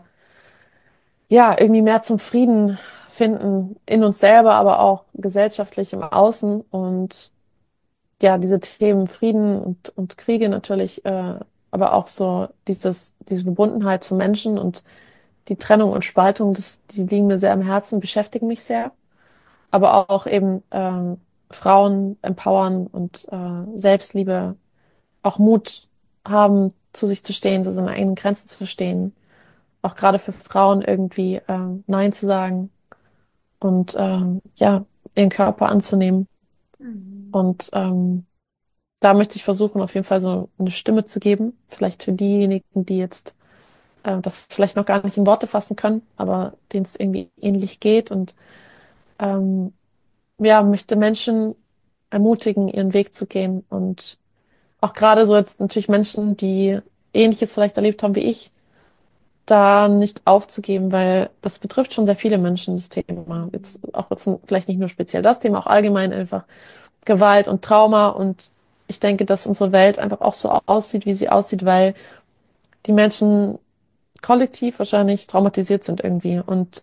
ja irgendwie mehr zum Frieden finden in uns selber, aber auch gesellschaftlich im Außen und ja, diese Themen Frieden und Kriege natürlich, aber auch so diese Verbundenheit zu Menschen und die Trennung und Spaltung, die liegen mir sehr am Herzen, beschäftigen mich sehr. Aber auch eben Frauen empowern und Selbstliebe, auch Mut haben, zu sich zu stehen, zu seinen eigenen Grenzen zu verstehen. Auch gerade für Frauen irgendwie Nein zu sagen und ja, ihren Körper anzunehmen. mhm. Und da möchte ich versuchen, auf jeden Fall so eine Stimme zu geben. Vielleicht für diejenigen, die jetzt das vielleicht noch gar nicht in Worte fassen können, aber denen es irgendwie ähnlich geht. Und ähm, ja, möchte Menschen ermutigen, ihren Weg zu gehen. Und auch gerade so jetzt natürlich Menschen, die Ähnliches vielleicht erlebt haben wie ich, da nicht aufzugeben, weil das betrifft schon sehr viele Menschen, das Thema. Jetzt auch jetzt vielleicht nicht nur speziell das Thema, auch allgemein einfach Gewalt und Trauma. Und ich denke, dass unsere Welt einfach auch so aussieht, wie sie aussieht, weil die Menschen kollektiv wahrscheinlich traumatisiert sind irgendwie. Und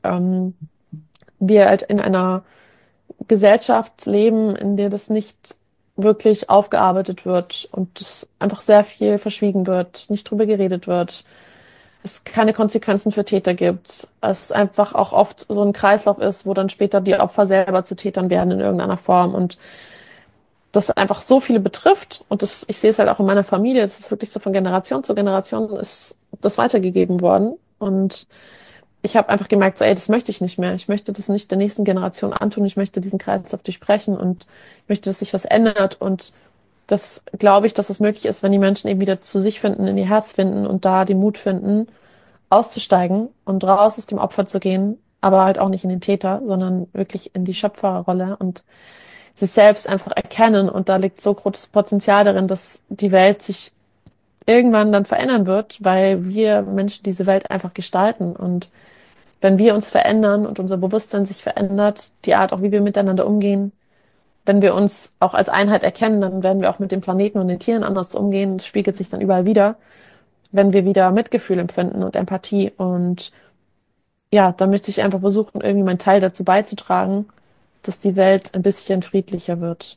wir halt in einer Gesellschaft leben, in der das nicht wirklich aufgearbeitet wird und es einfach sehr viel verschwiegen wird, nicht drüber geredet wird, es keine Konsequenzen für Täter gibt, es einfach auch oft so ein Kreislauf ist, wo dann später die Opfer selber zu Tätern werden in irgendeiner Form und das einfach so viele betrifft und das, ich sehe es halt auch in meiner Familie, das ist wirklich so von Generation zu Generation ist das weitergegeben worden und ich habe einfach gemerkt, so, ey, das möchte ich nicht mehr. Ich möchte das nicht der nächsten Generation antun. Ich möchte diesen Kreislauf durchbrechen und ich möchte, dass sich was ändert. Und das glaube ich, dass es möglich ist, wenn die Menschen eben wieder zu sich finden, in ihr Herz finden und da den Mut finden, auszusteigen und raus aus dem Opfer zu gehen, aber halt auch nicht in den Täter, sondern wirklich in die Schöpferrolle und sich selbst einfach erkennen. Und da liegt so großes Potenzial darin, dass die Welt sich irgendwann dann verändern wird, weil wir Menschen diese Welt einfach gestalten und wenn wir uns verändern und unser Bewusstsein sich verändert, die Art auch, wie wir miteinander umgehen, wenn wir uns auch als Einheit erkennen, dann werden wir auch mit dem Planeten und den Tieren anders umgehen. Das spiegelt sich dann überall wieder, wenn wir wieder Mitgefühl empfinden und Empathie. Und ja, da möchte ich einfach versuchen, irgendwie meinen Teil dazu beizutragen, dass die Welt ein bisschen friedlicher wird.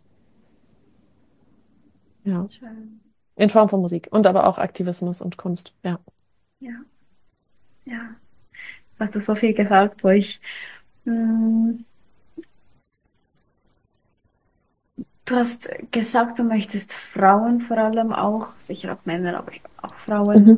Ja, Schön. in Form von Musik und aber auch Aktivismus und Kunst. Ja. Ja, ja. Du hast so viel gesagt, wo ich, mm, du hast gesagt, du möchtest Frauen vor allem auch, sicher auch Männer, aber auch Frauen, Mhm.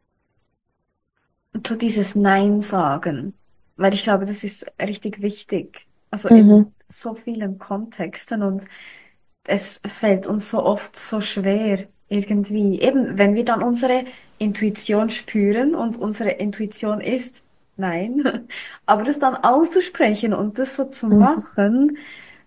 so dieses Nein sagen. Weil ich glaube, das ist richtig wichtig. Also in Mhm. so vielen Kontexten und es fällt uns so oft so schwer, irgendwie. Eben, wenn wir dann unsere Intuition spüren und unsere Intuition ist Nein, aber das dann auszusprechen und das so zu Mhm. machen,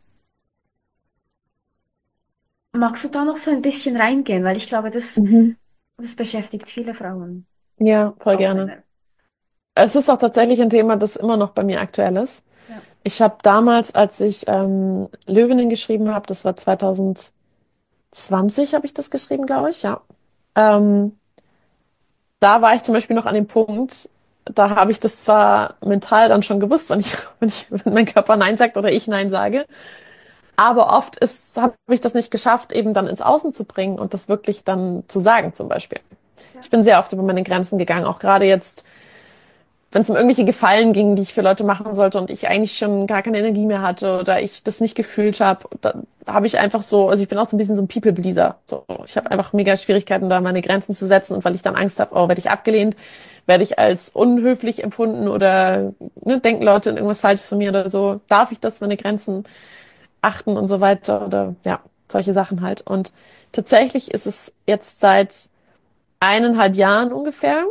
magst du da noch so ein bisschen reingehen? Weil ich glaube, Mhm. das beschäftigt viele Frauen, Ja, voll auch gerne. Männer. Es ist auch tatsächlich ein Thema, das immer noch bei mir aktuell ist. Ja. Ich habe damals, als ich Löwinnen geschrieben habe, das war 2020, habe ich das geschrieben, glaube ich, ja. Ähm, da war ich zum Beispiel noch an dem Punkt, da habe ich das zwar mental dann schon gewusst, wenn mein Körper Nein sagt oder ich Nein sage, aber oft habe ich das nicht geschafft, eben dann ins Außen zu bringen und das wirklich dann zu sagen, zum Beispiel. Ja. Ich bin sehr oft über meine Grenzen gegangen, auch gerade jetzt, wenn es um irgendwelche Gefallen ging, die ich für Leute machen sollte und ich eigentlich schon gar keine Energie mehr hatte oder ich das nicht gefühlt habe, da habe ich einfach so, also ich bin auch so ein bisschen so ein People-Pleaser. So, ich habe einfach mega Schwierigkeiten, da meine Grenzen zu setzen und weil ich dann Angst habe, oh, werde ich abgelehnt, werde ich als unhöflich empfunden oder ne, denken Leute irgendwas Falsches von mir oder so, darf ich das, meine Grenzen achten und so weiter oder ja, solche Sachen halt. Und tatsächlich ist es jetzt seit 1,5 Jahren ungefähr.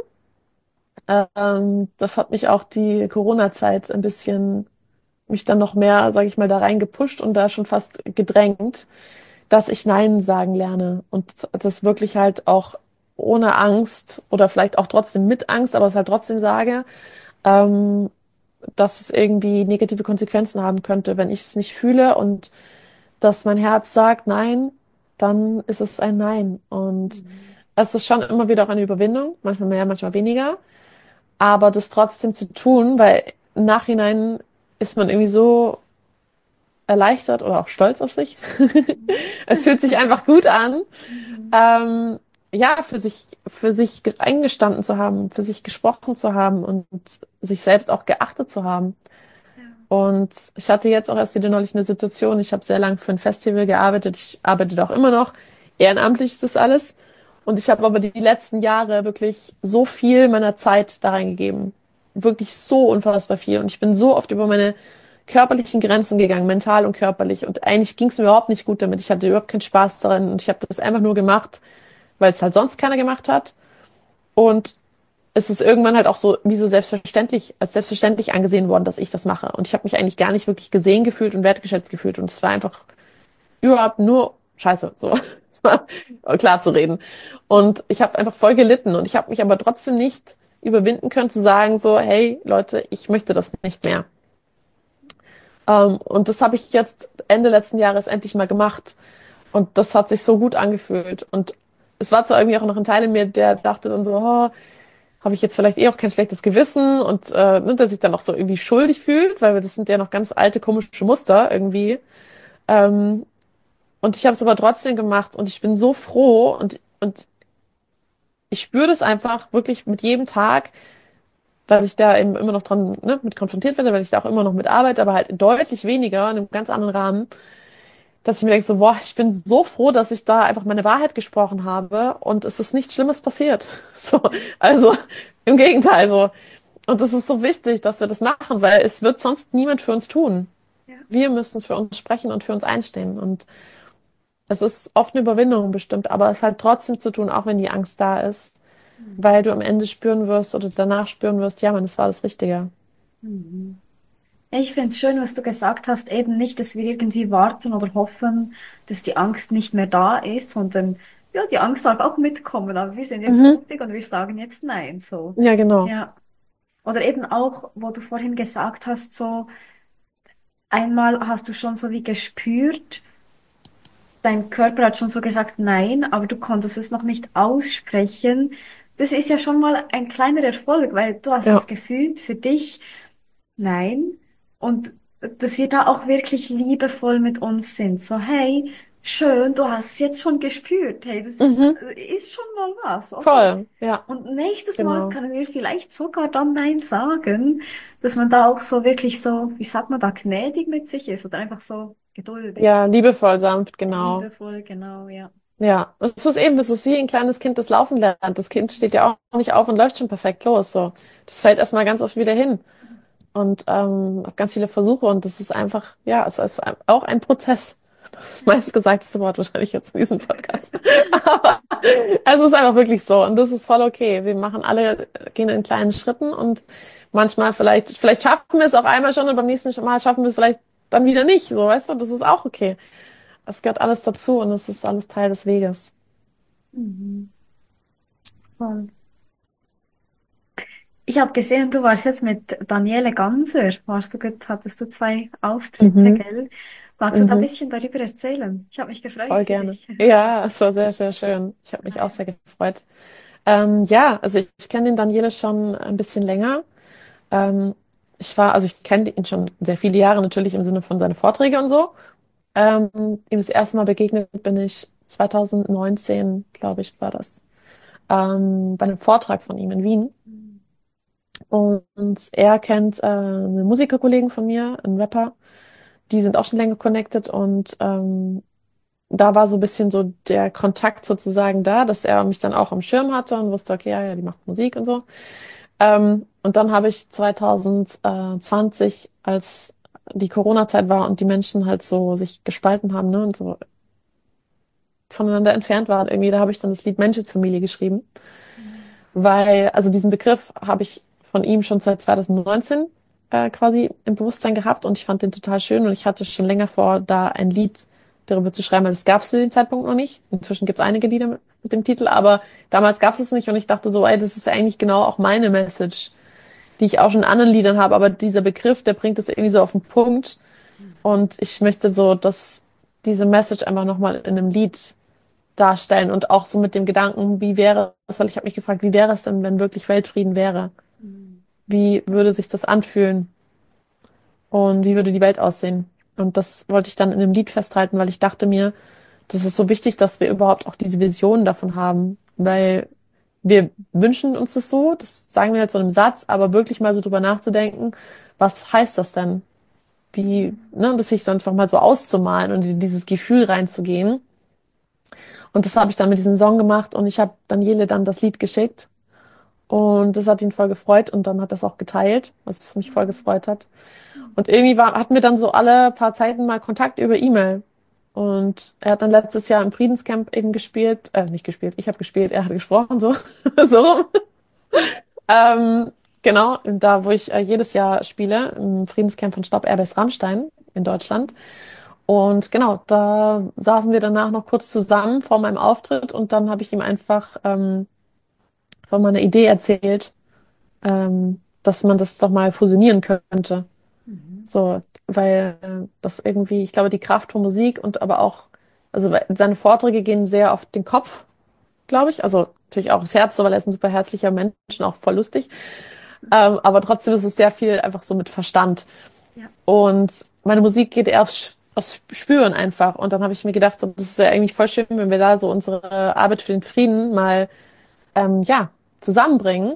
Das hat mich auch die Corona-Zeit ein bisschen, mich dann noch mehr, sage ich mal, da reingepusht und da schon fast gedrängt, dass ich Nein sagen lerne und das wirklich halt auch ohne Angst oder vielleicht auch trotzdem mit Angst, aber es halt trotzdem sage, ähm, dass es irgendwie negative Konsequenzen haben könnte, wenn ich es nicht fühle und dass mein Herz sagt Nein, dann ist es ein Nein. Und Mhm. es ist schon immer wieder auch eine Überwindung, manchmal mehr, manchmal weniger, aber das trotzdem zu tun, weil im Nachhinein ist man irgendwie so erleichtert oder auch stolz auf sich. Es fühlt sich einfach gut an, Mhm. ähm, ja, für sich eingestanden zu haben, für sich gesprochen zu haben und sich selbst auch geachtet zu haben. Ja. Und ich hatte jetzt auch erst wieder neulich eine Situation. Ich habe sehr lang für ein Festival gearbeitet. Ich arbeite da auch immer noch. Ehrenamtlich ist das alles. Und ich habe aber die letzten Jahre wirklich so viel meiner Zeit da reingegeben. Wirklich so unfassbar viel. Und ich bin so oft über meine körperlichen Grenzen gegangen, mental und körperlich. Und eigentlich ging es mir überhaupt nicht gut damit. Ich hatte überhaupt keinen Spaß daran. Und ich habe das einfach nur gemacht, weil es halt sonst keiner gemacht hat. Und es ist irgendwann halt auch so wie so selbstverständlich, als selbstverständlich angesehen worden, dass ich das mache. Und ich habe mich eigentlich gar nicht wirklich gesehen gefühlt und wertgeschätzt gefühlt. Und es war einfach überhaupt nur Scheiße, so. Es war klar zu reden. Und ich habe einfach voll gelitten und ich habe mich aber trotzdem nicht überwinden können zu sagen so, hey Leute, ich möchte das nicht mehr. Und das habe ich jetzt Ende letzten Jahres endlich mal gemacht. Und das hat sich so gut angefühlt. Und es war zwar irgendwie auch noch ein Teil in mir, der dachte dann so, oh, habe ich jetzt vielleicht eh auch kein schlechtes Gewissen und ne, der sich dann auch so irgendwie schuldig fühlt, weil das sind ja noch ganz alte komische Muster irgendwie. Ähm, und ich habe es aber trotzdem gemacht und ich bin so froh und ich spüre das einfach wirklich mit jedem Tag, weil ich da eben immer noch dran ne, mit konfrontiert werde, weil ich da auch immer noch mit arbeite, aber halt deutlich weniger, in einem ganz anderen Rahmen, dass ich mir denke so, boah, ich bin so froh, dass ich da einfach meine Wahrheit gesprochen habe und es ist nichts Schlimmes passiert. So, also im Gegenteil, so. Und es ist so wichtig, dass wir das machen, weil es wird sonst niemand für uns tun. Ja. Wir müssen für uns sprechen und für uns einstehen. Und es ist oft eine Überwindung bestimmt, aber es halt trotzdem zu tun, auch wenn die Angst da ist, weil Mhm. du am Ende spüren wirst oder danach spüren wirst, ja, Mann, das war das Richtige. Mhm. Ja, ich finde es schön, was du gesagt hast, eben nicht, dass wir irgendwie warten oder hoffen, dass die Angst nicht mehr da ist, sondern ja, die Angst darf auch mitkommen, aber wir sind jetzt Mhm. mutig und wir sagen jetzt nein, so. Ja, genau. Ja. Oder eben auch, wo du vorhin gesagt hast, so, einmal hast du schon so wie gespürt, dein Körper hat schon so gesagt nein, aber du konntest es noch nicht aussprechen. Das ist ja schon mal ein kleiner Erfolg, weil du hast es Ja. gefühlt für dich. Nein. Und dass wir da auch wirklich liebevoll mit uns sind. So, hey, schön, du hast es jetzt schon gespürt. Hey, das Mhm. ist schon mal was, oder? Voll. Ja, Und nächstes Mal genau. können wir vielleicht sogar dann Nein sagen, dass man da auch so wirklich so, wie sagt man da, gnädig mit sich ist oder einfach so geduldig. Ja, liebevoll, sanft, genau. Liebevoll, genau, ja. Ja, es ist eben, es ist wie ein kleines Kind, das laufen lernt. Das Kind steht ja auch nicht auf und läuft schon perfekt los. So, das fällt erstmal ganz oft wieder hin und auf ganz viele Versuche und das ist einfach, ja, es ist auch ein Prozess. Das meistgesagteste Wort wahrscheinlich jetzt in diesem Podcast. Aber es ist einfach wirklich so und das ist voll okay. Wir machen alle, gehen in kleinen Schritten und manchmal vielleicht schaffen wir es auch einmal schon und beim nächsten Mal schaffen wir es vielleicht dann wieder nicht. So, weißt du, das ist auch okay. Es gehört alles dazu und es ist alles Teil des Weges. Mhm. Voll. Ich habe gesehen, du warst jetzt mit Daniele Ganser, hattest du zwei Auftritte, Mhm. gell? Magst du da ein Mhm. bisschen darüber erzählen? Ich habe mich gefreut Voll für gerne. dich. Das war Ja, es war sehr, sehr schön. Ich habe mich auch naja. sehr gefreut. Ja, also ich kenne den Daniele schon ein bisschen länger. Ähm, also ich kenne ihn schon sehr viele Jahre natürlich im Sinne von seinen Vorträge und so. Ihm das erste Mal begegnet bin ich 2019, glaube ich, war das, bei einem Vortrag von ihm in Wien. Und er kennt einen Musikerkollegen von mir, einen Rapper. Die sind auch schon länger connected und da war so ein bisschen so der Kontakt sozusagen da, dass er mich dann auch am Schirm hatte und wusste, okay, ja, ja, die macht Musik und so. Und dann habe ich 2020, als die Corona-Zeit war und die Menschen halt so sich gespalten haben, ne, und so voneinander entfernt waren irgendwie, da habe ich dann das Lied Menschheitsfamilie geschrieben, weil, also diesen Begriff habe ich von ihm schon seit 2019 quasi im Bewusstsein gehabt und ich fand den total schön und ich hatte schon länger vor, da ein Lied darüber zu schreiben, weil das gab es zu dem Zeitpunkt noch nicht. Inzwischen gibt es einige Lieder mit dem Titel, aber damals gab es es nicht und ich dachte so, ey, das ist ja eigentlich genau auch meine Message, die ich auch schon in anderen Liedern habe, aber dieser Begriff, der bringt es irgendwie so auf den Punkt und ich möchte so, dass diese Message einfach nochmal in einem Lied darstellen und auch so mit dem Gedanken, wie wäre es, weil ich habe mich gefragt, wie wäre es denn, wenn wirklich Weltfrieden wäre? Wie würde sich das anfühlen und wie würde die Welt aussehen? Und das wollte ich dann in einem Lied festhalten, weil ich dachte mir, das ist so wichtig, dass wir überhaupt auch diese Vision davon haben, weil wir wünschen uns das so, das sagen wir halt so in einem Satz, aber wirklich mal so drüber nachzudenken, was heißt das denn? Wie, ne, das sich dann einfach mal so auszumalen und in dieses Gefühl reinzugehen. Und das habe ich dann mit diesem Song gemacht und ich habe Daniele dann das Lied geschickt und das hat ihn voll gefreut und dann hat er es auch geteilt, was mich voll gefreut hat. Und irgendwie hatten wir dann so alle paar Zeiten mal Kontakt über E-Mail. Und er hat dann letztes Jahr im Friedenscamp eben gespielt, nicht gespielt, ich habe gespielt, er hat gesprochen, so, so rum. Ähm, genau, da wo ich jedes Jahr spiele, im Friedenscamp von Stop Airbus Rammstein in Deutschland. Und genau, da saßen wir danach noch kurz zusammen vor meinem Auftritt und dann habe ich ihm einfach von meiner Idee erzählt, dass man das doch mal fusionieren könnte. Mhm. So, weil das irgendwie, ich glaube, die Kraft von Musik und aber auch, also seine Vorträge gehen sehr auf den Kopf, glaube ich. Also natürlich auch das Herz, so, weil er ist ein super herzlicher Mensch und auch voll lustig. Aber trotzdem ist es sehr viel einfach so mit Verstand. Ja. Und meine Musik geht eher aufs Spüren einfach. Und dann habe ich mir gedacht, so, das ist ja eigentlich voll schön, wenn wir da so unsere Arbeit für den Frieden mal ja, zusammenbringen.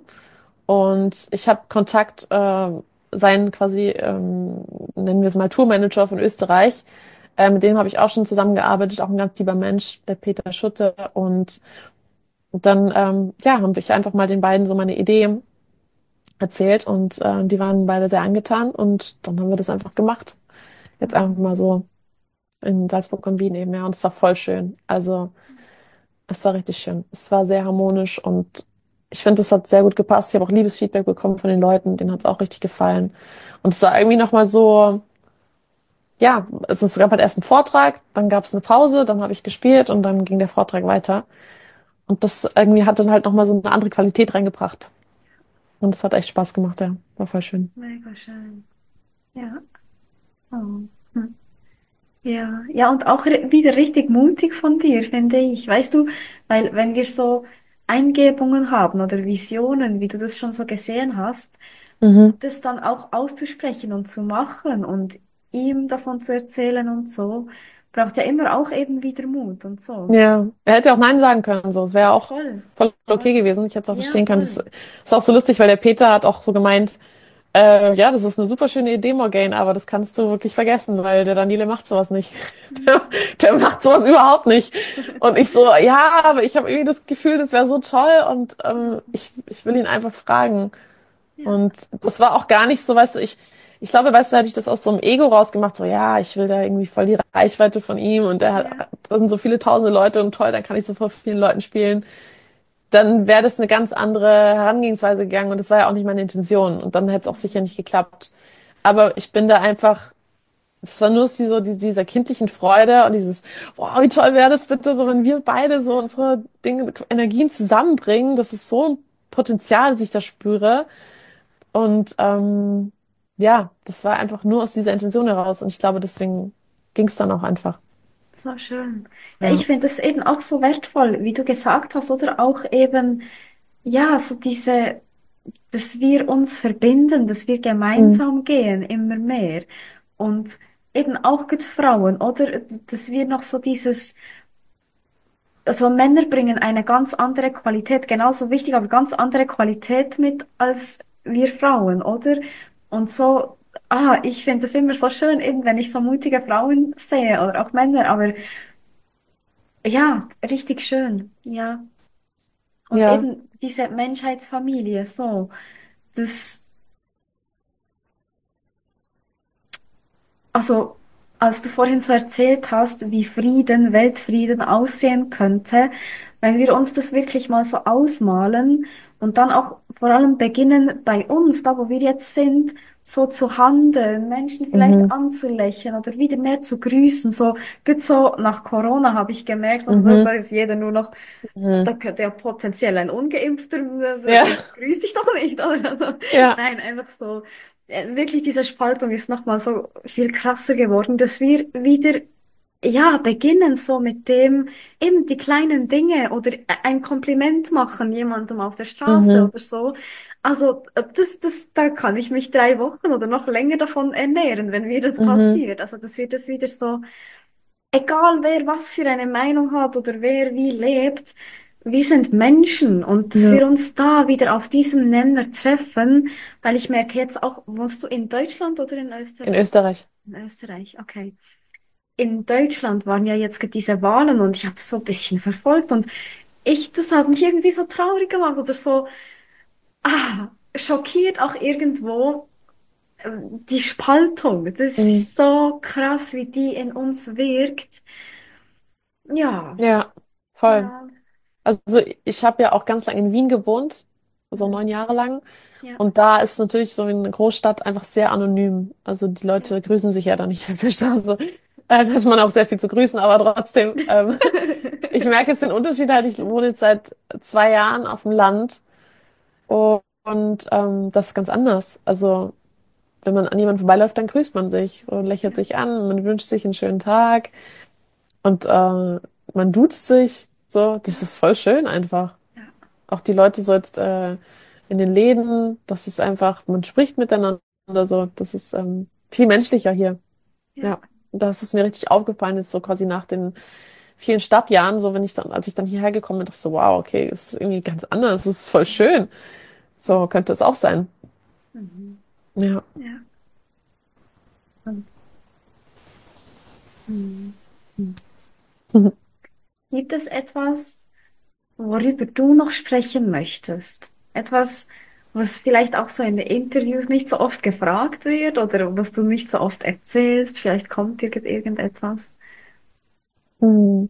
Und ich habe Kontakt, seinen quasi, nennen wir es mal Tourmanager von Österreich. Mit dem habe ich auch schon zusammengearbeitet, auch ein ganz lieber Mensch, der Peter Schutte. Und dann, ja, haben wir einfach mal den beiden so meine Idee erzählt und die waren beide sehr angetan und dann haben wir das einfach gemacht. Jetzt einfach mal so in Salzburg und Wien eben, ja. Und es war voll schön. Also es war richtig schön. Es war sehr harmonisch und ich finde, es hat sehr gut gepasst. Ich habe auch Liebesfeedback bekommen von den Leuten, denen hat es auch richtig gefallen. Und es war irgendwie nochmal so, ja, also es gab halt erst einen Vortrag, dann gab es eine Pause, dann habe ich gespielt und dann ging der Vortrag weiter. Und das irgendwie hat dann halt nochmal so eine andere Qualität reingebracht. Und es hat echt Spaß gemacht, ja. War voll schön. Mega schön. Ja. Oh. Hm. Ja, ja, und auch wieder richtig mutig von dir, finde ich. Weißt du, weil wenn wir so Eingebungen haben oder Visionen, wie du das schon so gesehen hast, Mhm. das dann auch auszusprechen und zu machen und ihm davon zu erzählen und so, braucht ja immer auch eben wieder Mut und so. Ja, er hätte auch Nein sagen können, so. Es wäre auch Voll, voll okay voll. gewesen. Ich hätte es auch Ja, verstehen können. Das voll. ist auch so lustig, weil der Peter hat auch so gemeint, ja, das ist eine super schöne Idee, Morgane, aber das kannst du wirklich vergessen, weil der Daniele macht sowas nicht. Der, Mhm. der macht sowas überhaupt nicht. Und ich so, ja, aber ich habe irgendwie das Gefühl, das wäre so toll und ich will ihn einfach fragen. Ja, Und das war auch gar nicht so, weißt du, ich glaube, weißt du, hätte ich das aus so einem Ego rausgemacht, so, ja, ich will da irgendwie voll die Reichweite von ihm und ja, da sind so viele tausende Leute und toll, dann kann ich so vor vielen Leuten spielen. Dann wäre das eine ganz andere Herangehensweise gegangen und das war ja auch nicht meine Intention und dann hätte es auch sicher nicht geklappt. Aber ich bin da einfach, es war nur so dieser kindlichen Freude und dieses, boah, wie toll wäre das bitte, so wenn wir beide so unsere Dinge, Energien zusammenbringen, das ist so ein Potenzial, das ich da spüre. Und ja, das war einfach nur aus dieser Intention heraus. Und ich glaube, deswegen ging es dann auch einfach. so schön. Ja, Ja. ich finde das eben auch so wertvoll, wie du gesagt hast, oder auch eben. ja, so diese, dass wir uns verbinden, dass wir Mhm. gemeinsam gehen, immer mehr. Und eben auch mit Frauen, oder? Dass wir noch so dieses, also Männer bringen eine ganz andere Qualität, genauso wichtig, aber ganz andere Qualität mit als wir Frauen, oder? Und so, ich finde es immer so schön, eben wenn ich so mutige Frauen sehe oder auch Männer, aber ja, richtig schön, ja. Und Ja. eben diese Menschheitsfamilie, so, das, also, als du vorhin so erzählt hast, wie Frieden, Weltfrieden aussehen könnte, wenn wir uns das wirklich mal so ausmalen und dann auch vor allem beginnen bei uns, da wo wir jetzt sind, so zu handeln, Menschen vielleicht Mhm. anzulächeln oder wieder mehr zu grüßen, so, gut so nach Corona habe ich gemerkt, also da Mhm. ist jeder nur noch, da Mhm. könnte ja potenziell ein Ungeimpfter, Ja. grüß dich doch nicht, oder? Also, Ja. nein, einfach so wirklich diese Spaltung ist nochmal so viel krasser geworden, dass wir wieder, ja, beginnen so mit dem, eben die kleinen Dinge oder ein Kompliment machen jemandem auf der Straße Mhm. oder so. Also, da kann ich mich 3 Wochen oder noch länger davon ernähren, wenn mir das Mhm. passiert. Also, dass wir das wieder so egal wer was für eine Meinung hat oder wer wie lebt, wir sind Menschen und dass Ja. wir uns da wieder auf diesem Nenner treffen, weil ich merke jetzt auch, wohnst du in Deutschland oder in In Österreich? Österreich. In Österreich, okay. In Deutschland waren ja jetzt gerade diese Wahlen und ich habe es so ein bisschen verfolgt und das hat mich irgendwie so traurig gemacht oder so, schockiert auch irgendwo. Die Spaltung, das Mhm. ist so krass, wie die in uns wirkt. Ja, Ja, voll. ja. Also ich habe ja auch ganz lange in Wien gewohnt, so Mhm. 9 Jahre lang. Ja, Und da ist natürlich so eine Großstadt einfach sehr anonym. Also die ja. Leute grüßen sich ja da nicht auf der Straße. Da hat man auch sehr viel zu grüßen, aber trotzdem. Ich merke jetzt den Unterschied halt. Ich wohne jetzt seit 2 Jahren auf dem Land und das ist ganz anders. Also wenn man an jemanden vorbeiläuft, dann grüßt man sich und lächelt sich an. Man wünscht sich einen schönen Tag und man duzt sich. So, das Ja, ist voll schön einfach. ja, Auch die Leute so jetzt in den Läden, das ist einfach, man spricht miteinander so, das ist viel menschlicher hier. ja. Ja, das ist mir richtig aufgefallen, ist so quasi nach den vielen Stadtjahren, so wenn ich dann, als ich dann hierher gekommen bin, dachte ich so, wow, okay, es ist irgendwie ganz anders, es ist voll schön. So könnte es auch sein. Mhm. Ja. Ja. Und, mhm. Gibt es etwas, worüber du noch sprechen möchtest? Etwas, was vielleicht auch so in den Interviews nicht so oft gefragt wird oder was du nicht so oft erzählst? Vielleicht kommt irgendetwas. Hm.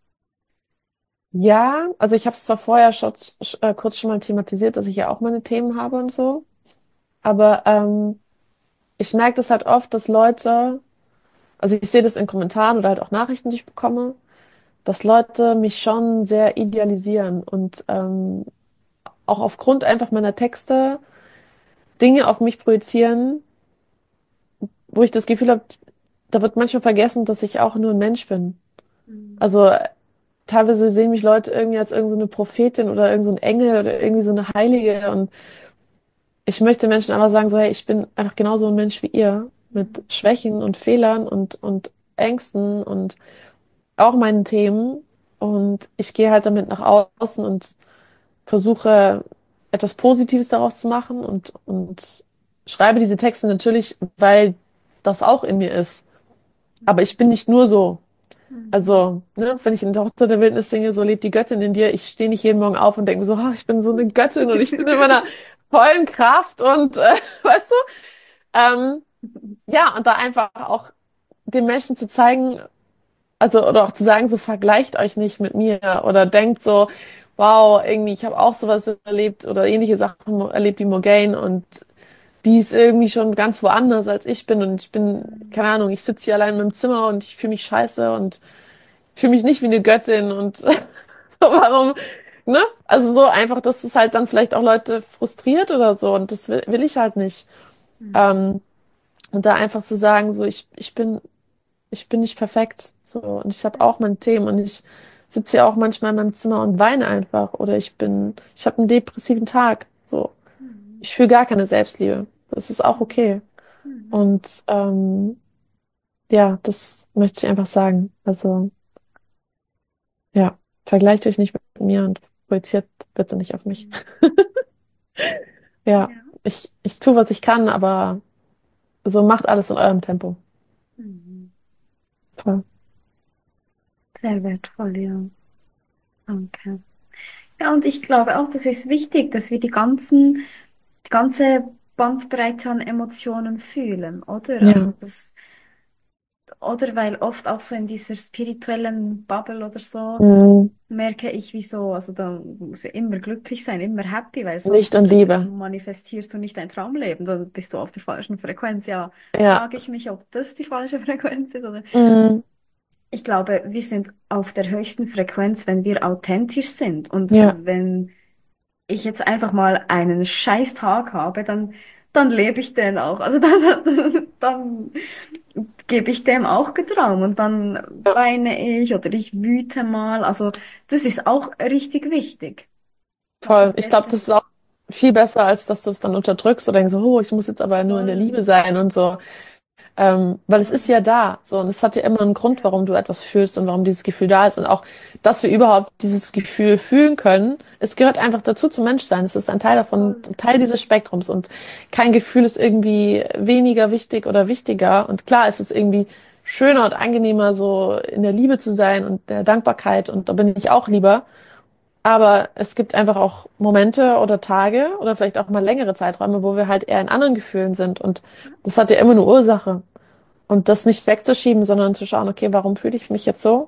Ja, also ich habe es zwar vorher schon, kurz schon mal thematisiert, dass ich ja auch meine Themen habe und so, aber ich merke das halt oft, dass Leute, also ich sehe das in Kommentaren oder halt auch Nachrichten, die ich bekomme, dass Leute mich schon sehr idealisieren und auch aufgrund einfach meiner Texte Dinge auf mich projizieren, wo ich das Gefühl habe, da wird manchmal vergessen, dass ich auch nur ein Mensch bin. Mhm. Also teilweise sehen mich Leute irgendwie als irgend so eine Prophetin oder irgend so ein Engel oder irgendwie so eine Heilige und ich möchte Menschen aber sagen, so hey, ich bin einfach genauso ein Mensch wie ihr mit Mhm. Schwächen und Fehlern und Ängsten und auch meinen Themen und ich gehe halt damit nach außen und versuche etwas Positives daraus zu machen und schreibe diese Texte natürlich, weil das auch in mir ist. Aber ich bin nicht nur so. Mhm. Also, ne, wenn ich in Tochter der Wildnis singe, so lebt die Göttin in dir, ich stehe nicht jeden Morgen auf und denke mir so, oh, ich bin so eine Göttin und ich bin in meiner vollen Kraft und weißt du, ja, und da einfach auch den Menschen zu zeigen, also, oder auch zu sagen, so vergleicht euch nicht mit mir oder denkt so, wow, irgendwie, ich habe auch sowas erlebt oder ähnliche Sachen erlebt wie Morgane und die ist irgendwie schon ganz woanders als ich bin und ich bin, keine Ahnung, ich sitze hier allein in meinem Zimmer und ich fühle mich scheiße und fühle mich nicht wie eine Göttin und so, warum, ne? Also so einfach, dass es halt dann vielleicht auch Leute frustriert oder so und das will ich halt nicht. Mhm. Ähm, und da einfach zu sagen, so, ich bin nicht perfekt. So, und ich habe auch meine Themen und ich sitze ja auch manchmal in meinem Zimmer und weine einfach. Oder ich habe einen depressiven Tag. So, Mhm. ich fühle gar keine Selbstliebe. Das ist auch Mhm. okay. Mhm. Und ja, das möchte ich einfach sagen. Also ja, vergleicht euch nicht mit mir und projiziert bitte nicht auf mich. Mhm. Ja, Ja. ich tue, was ich kann, aber so macht alles in eurem Tempo. Mhm. Voll. Sehr wertvoll, ja. Danke. Ja, und ich glaube auch, das ist wichtig, dass wir die ganze Bandbreite an Emotionen fühlen, oder? Also Ja. das, oder weil oft auch so in dieser spirituellen Bubble oder so Mm, merke ich, wieso, also da muss ja immer glücklich sein, immer happy, weil Licht sonst und Liebe. manifestierst du nicht dein Traumleben, dann bist du auf der falschen Frequenz. Ja, Ja. frage ich mich, ob das die falsche Frequenz ist oder. Mm, Ich glaube, wir sind auf der höchsten Frequenz, wenn wir authentisch sind. Und ja, wenn ich jetzt einfach mal einen scheiß Tag habe, dann lebe ich den auch. Also dann gebe ich dem auch Raum und dann ja, weine ich oder ich wüte mal. Also das ist auch richtig wichtig. Ich habe voll. auch Ich glaube, das gestern. ist auch viel besser, als dass du es dann unterdrückst oder denkst, so, oh, ich muss jetzt aber nur in der Voll, Liebe sein und so. Weil es ist voll. ja da. So, und es hat ja immer einen Grund, Ja, warum du etwas fühlst und warum dieses Gefühl da ist. Und auch, dass wir überhaupt dieses Gefühl fühlen können, es gehört einfach dazu zum Menschsein. Es ist ein Teil davon, voll. ein Teil dieses Spektrums. Und kein Gefühl ist irgendwie weniger wichtig oder wichtiger. Und klar, es ist irgendwie schöner und angenehmer, so in der Liebe zu sein und der Dankbarkeit. Und da bin ich auch lieber. Aber es gibt einfach auch Momente oder Tage oder vielleicht auch mal längere Zeiträume, wo wir halt eher in anderen Gefühlen sind. Und das hat ja immer eine Ursache. Und das nicht wegzuschieben, sondern zu schauen, okay, warum fühle ich mich jetzt so?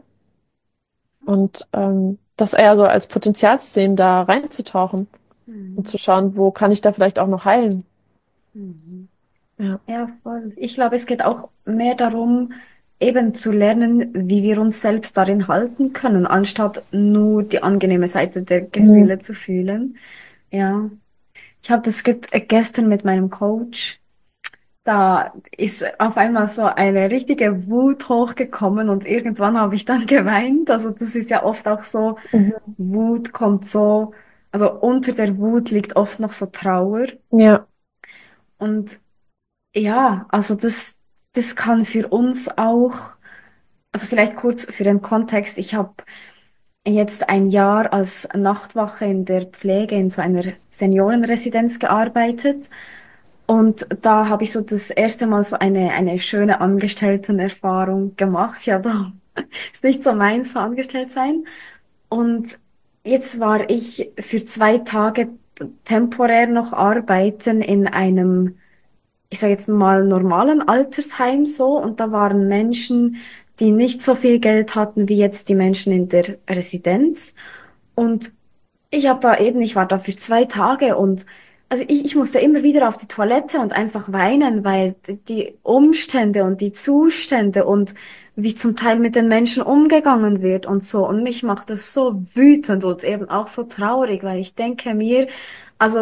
Und das eher so als Potenzial zu sehen, da reinzutauchen und Mhm. zu schauen, wo kann ich da vielleicht auch noch heilen. Mhm. Ja. Ja, voll. Ich glaube, es geht auch mehr darum, eben zu lernen, wie wir uns selbst darin halten können, anstatt nur die angenehme Seite der Mhm. Gefühle zu fühlen. Ja, ich habe das gestern mit meinem Coach. Da ist auf einmal so eine richtige Wut hochgekommen und irgendwann habe ich dann geweint. Also das ist ja oft auch so, Mhm. Wut kommt so, also unter der Wut liegt oft noch so Trauer. Ja. Und ja, also das kann für uns auch, also vielleicht kurz für den Kontext, ich habe jetzt ein Jahr als Nachtwache in der Pflege in so einer Seniorenresidenz gearbeitet. Und da habe ich so das erste Mal so eine schöne Angestelltenerfahrung gemacht. Ja, da ist nicht so meins, so angestellt sein. Und jetzt war ich für 2 Tage temporär noch arbeiten in einem, ich sage jetzt mal, normalen Altersheim so. Und da waren Menschen, die nicht so viel Geld hatten wie jetzt die Menschen in der Residenz. Und ich war da für 2 Tage und also ich musste immer wieder auf die Toilette und einfach weinen, weil die Umstände und die Zustände und wie zum Teil mit den Menschen umgegangen wird und so. Und mich macht das so wütend und eben auch so traurig, weil ich denke mir, also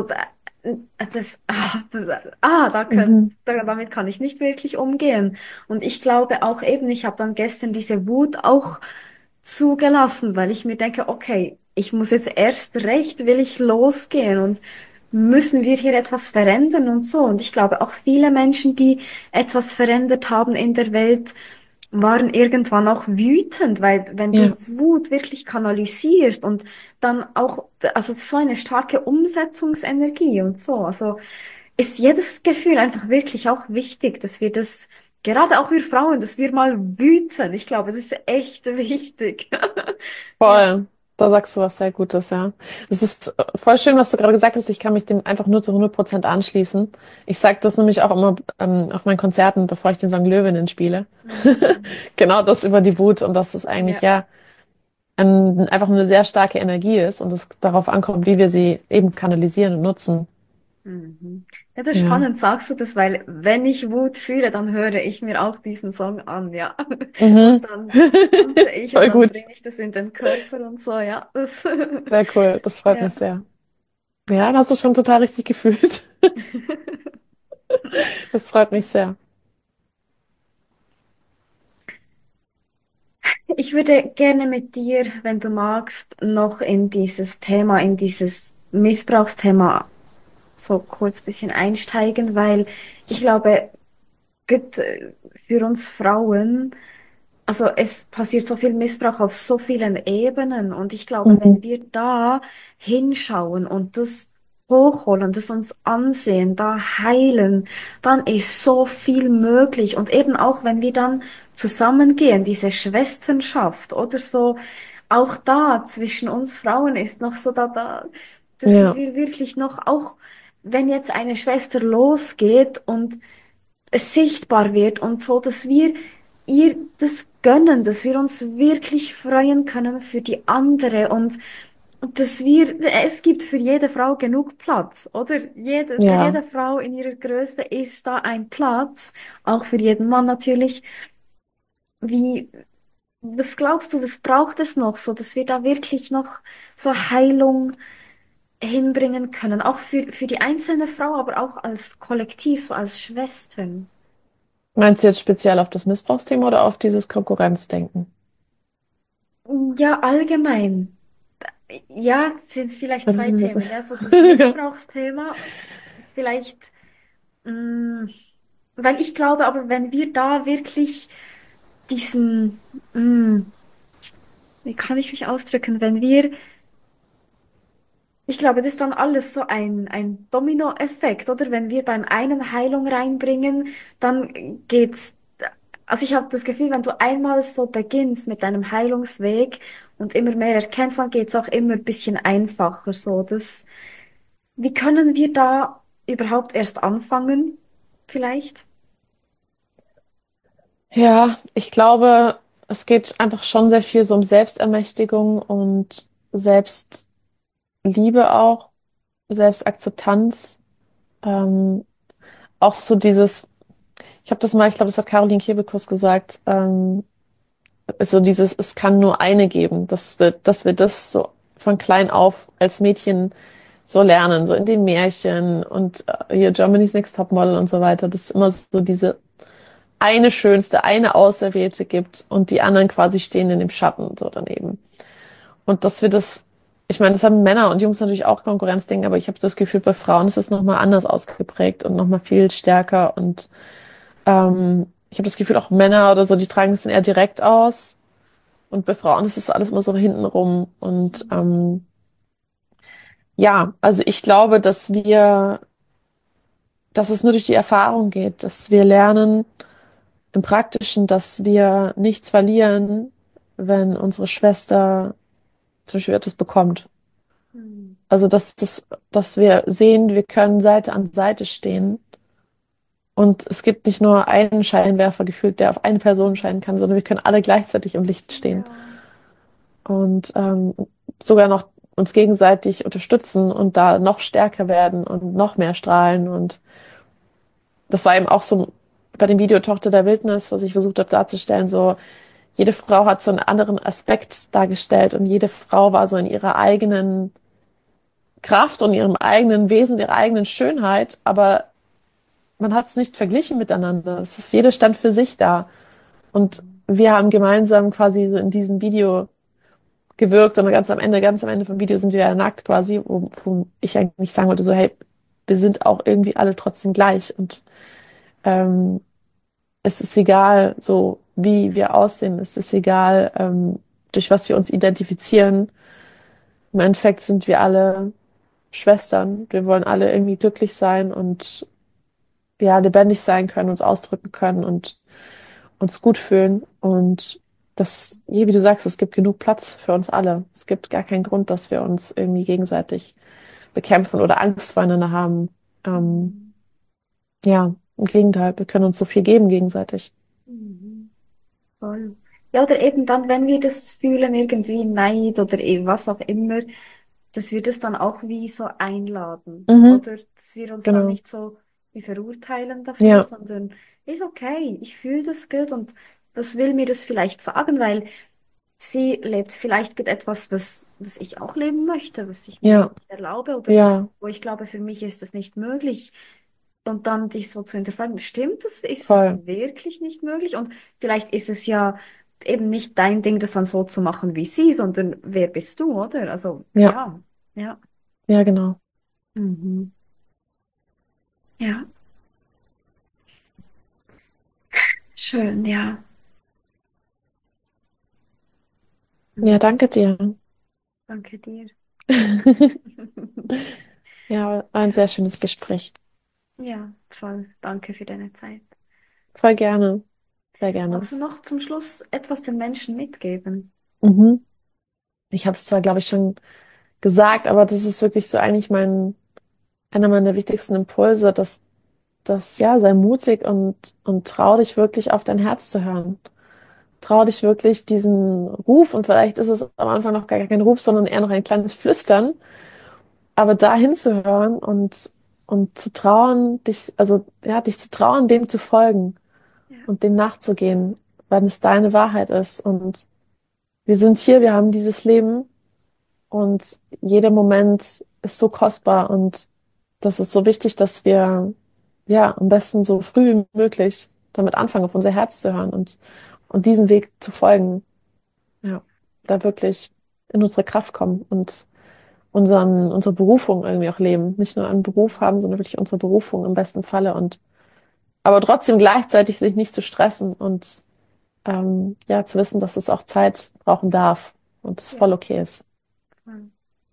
Mhm. damit kann ich nicht wirklich umgehen. Und ich glaube auch eben, ich habe dann gestern diese Wut auch zugelassen, weil ich mir denke, okay, ich muss jetzt erst recht, will ich losgehen und müssen wir hier etwas verändern und so. Und ich glaube, auch viele Menschen, die etwas verändert haben in der Welt, waren irgendwann auch wütend, weil wenn du Ja. Wut wirklich kanalisierst und dann auch, also so eine starke Umsetzungsenergie und so, also ist jedes Gefühl einfach wirklich auch wichtig, dass wir das, gerade auch wir Frauen, dass wir mal wüten. Ich glaube, das ist echt wichtig. Ja. Voll. Da sagst du was sehr Gutes, ja. Es ist voll schön, was du gerade gesagt hast. Ich kann mich dem einfach nur zu 100% anschließen. Ich sage das nämlich auch immer auf meinen Konzerten, bevor ich den Song Löwinnen spiele. Mhm. Genau das über die Wut und dass es eigentlich Ja. ja einfach eine sehr starke Energie ist und es darauf ankommt, wie wir sie eben kanalisieren und nutzen. Mhm. Ja, das ist Ja. spannend, sagst du das, weil wenn ich Wut fühle, dann höre ich mir auch diesen Song an, ja. Und Mhm. dann tanze ich und Voll dann gut. bringe ich das in den Körper und so, ja. Das, Sehr cool. Das freut ja. mich sehr. Ja, da hast du schon total richtig gefühlt. Das freut mich sehr. Ich würde gerne mit dir, wenn du magst, noch in dieses Thema, in dieses Missbrauchsthema so kurz bisschen einsteigen, weil ich glaube, gut, für uns Frauen, also es passiert so viel Missbrauch auf so vielen Ebenen und ich glaube, Mhm. wenn wir da hinschauen und das hochholen, das uns ansehen, da heilen, dann ist so viel möglich und eben auch, wenn wir dann zusammengehen, diese Schwesternschaft oder so, auch da zwischen uns Frauen ist noch so da dürfen Ja, wir wirklich noch, auch wenn jetzt eine Schwester losgeht und es sichtbar wird und so, dass wir ihr das gönnen, dass wir uns wirklich freuen können für die andere und dass wir, es gibt für jede Frau genug Platz, oder? Für ja. jede Frau in ihrer Größe ist da ein Platz, auch für jeden Mann natürlich. Wie, was glaubst du, was braucht es noch, so dass wir da wirklich noch so Heilung hinbringen können, auch für die einzelne Frau, aber auch als Kollektiv, so als Schwestern? Meinst du jetzt speziell auf das Missbrauchsthema oder auf dieses Konkurrenzdenken? Ja, allgemein. Ja, es sind vielleicht Das zwei ist das. Themen. Ja, so das Ja. Missbrauchsthema, vielleicht, mh, weil ich glaube, aber wenn wir da wirklich diesen, wie kann ich mich ausdrücken, wenn wir, ich glaube, das ist dann alles so ein Dominoeffekt, oder? Wenn wir beim einen Heilung reinbringen, dann geht's, also ich habe das Gefühl, wenn du einmal so beginnst mit deinem Heilungsweg und immer mehr erkennst, dann geht's auch immer ein bisschen einfacher, so. Wie können wir da überhaupt erst anfangen? Vielleicht? Ja, ich glaube, es geht einfach schon sehr viel so um Selbstermächtigung und Selbstliebe auch, Selbstakzeptanz. Ähm, auch so dieses, ich habe das mal, ich glaube, das hat Caroline Kebekus gesagt, so dieses, es kann nur eine geben, dass wir das so von klein auf als Mädchen so lernen, so in den Märchen und hier Germany's Next Topmodel und so weiter, dass es immer so diese eine schönste, eine Auserwählte gibt und die anderen quasi stehen in dem Schatten so daneben. Und dass wir das, ich meine, das haben Männer und Jungs natürlich auch Konkurrenzdenken, aber ich habe das Gefühl, bei Frauen ist es nochmal anders ausgeprägt und nochmal viel stärker. Und ich habe das Gefühl, auch Männer oder so, die tragen es dann eher direkt aus. Und bei Frauen ist es alles immer so hintenrum. Und ja, also ich glaube, dass es nur durch die Erfahrung geht, dass wir lernen im Praktischen, dass wir nichts verlieren, wenn unsere Schwester zum Beispiel etwas bekommt. Hm. Also, dass wir sehen, wir können Seite an Seite stehen. Und es gibt nicht nur einen Scheinwerfer gefühlt, der auf eine Person scheinen kann, sondern wir können alle gleichzeitig im Licht stehen. Ja. Und sogar noch uns gegenseitig unterstützen und da noch stärker werden und noch mehr strahlen. Und das war eben auch so bei dem Video Tochter der Wildnis, was ich versucht habe darzustellen, so jede Frau hat so einen anderen Aspekt dargestellt und jede Frau war so in ihrer eigenen Kraft und ihrem eigenen Wesen, ihrer eigenen Schönheit, aber man hat es nicht verglichen miteinander. Es ist jeder stand für sich da. Und wir haben gemeinsam quasi so in diesem Video gewirkt und ganz am Ende vom Video sind wir ja nackt quasi, wo ich eigentlich sagen wollte, so, hey, wir sind auch irgendwie alle trotzdem gleich und ähm, es ist egal, so wie wir aussehen, es ist egal, durch was wir uns identifizieren. Im Endeffekt sind wir alle Schwestern. Wir wollen alle irgendwie glücklich sein und ja, lebendig sein können, uns ausdrücken können und uns gut fühlen. Und das, wie du sagst, es gibt genug Platz für uns alle. Es gibt gar keinen Grund, dass wir uns irgendwie gegenseitig bekämpfen oder Angst voreinander haben. Ähm, Mhm. ja, im Gegenteil, wir können uns so viel geben gegenseitig. Mhm. Voll. Ja, oder eben dann, wenn wir das fühlen, irgendwie Neid oder was auch immer, dass wir das dann auch wie so einladen. Mhm, Oder dass wir uns dann genau. nicht so wie verurteilen dafür, Ja, sondern ist okay, ich fühle das gut und was will mir das vielleicht sagen, weil sie lebt vielleicht gerade etwas, was ich auch leben möchte, was ich mir ja, nicht erlaube oder ja, wo ich glaube, für mich ist das nicht möglich. Und dann dich so zu hinterfragen, stimmt das? Ist es voll. wirklich nicht möglich? Und vielleicht ist es ja eben nicht dein Ding, das dann so zu machen wie sie, sondern wer bist du, oder? Also, Ja, ja, ja. ja, genau. Mhm. Ja, schön, ja. Ja, Mhm. danke dir. Danke dir. Ja, war ein Ja, sehr schönes Gespräch. ja, voll. Danke für deine Zeit. Voll gerne, sehr gerne. Magst du noch zum Schluss etwas den Menschen mitgeben? Mhm. Ich habe es zwar, glaube ich, schon gesagt, aber das ist wirklich so eigentlich einer meiner wichtigsten Impulse, dass ja, sei mutig und trau dich wirklich auf dein Herz zu hören. Trau dich wirklich diesen Ruf, und vielleicht ist es am Anfang noch gar kein Ruf, sondern eher noch ein kleines Flüstern, aber da hinzuhören und zu trauen, also ja, dich zu trauen, dem zu folgen Ja, und dem nachzugehen, weil es deine Wahrheit ist. Und wir sind hier, wir haben dieses Leben, und jeder Moment ist so kostbar, und das ist so wichtig, dass wir ja am besten so früh wie möglich damit anfangen, auf unser Herz zu hören und diesen Weg zu folgen. Ja, da wirklich in unsere Kraft kommen und unsere Berufung irgendwie auch leben. Nicht nur einen Beruf haben, sondern wirklich unsere Berufung im besten Falle, und aber trotzdem gleichzeitig sich nicht zu stressen und ja, zu wissen, dass es auch Zeit brauchen darf und es voll ja, okay ist. voll.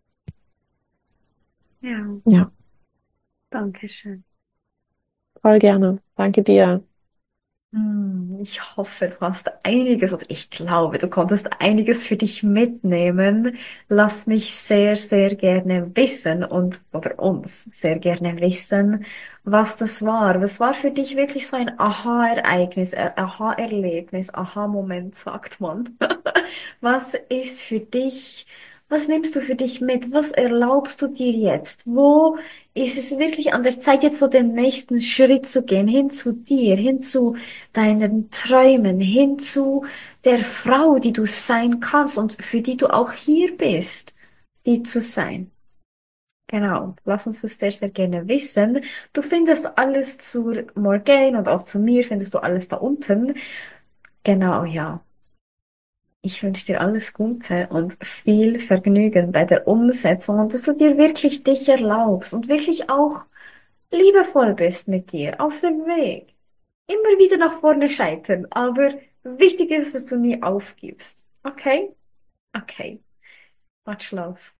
Ja, Ja, danke schön. voll gerne. Danke dir. Ich hoffe, du hast einiges, oder ich glaube, du konntest einiges für dich mitnehmen. Lass mich sehr, sehr gerne wissen oder uns sehr gerne wissen, was das war. Was war für dich wirklich so ein Aha-Ereignis, Aha-Erlebnis, Aha-Moment, sagt man? Was ist für dich, was nimmst du für dich mit? Was erlaubst du dir jetzt? Wo ist es wirklich an der Zeit, jetzt so den nächsten Schritt zu gehen, hin zu dir, hin zu deinen Träumen, hin zu der Frau, die du sein kannst und für die du auch hier bist, die zu sein? Genau, lass uns das sehr, sehr gerne wissen. Du findest alles zu Morgane und auch zu mir, findest du alles da unten. Genau, ja. Ich wünsche dir alles Gute und viel Vergnügen bei der Umsetzung und dass du dir wirklich dich erlaubst und wirklich auch liebevoll bist mit dir auf dem Weg. Immer wieder nach vorne scheitern, aber wichtig ist, dass du nie aufgibst. Okay? Okay. Much love.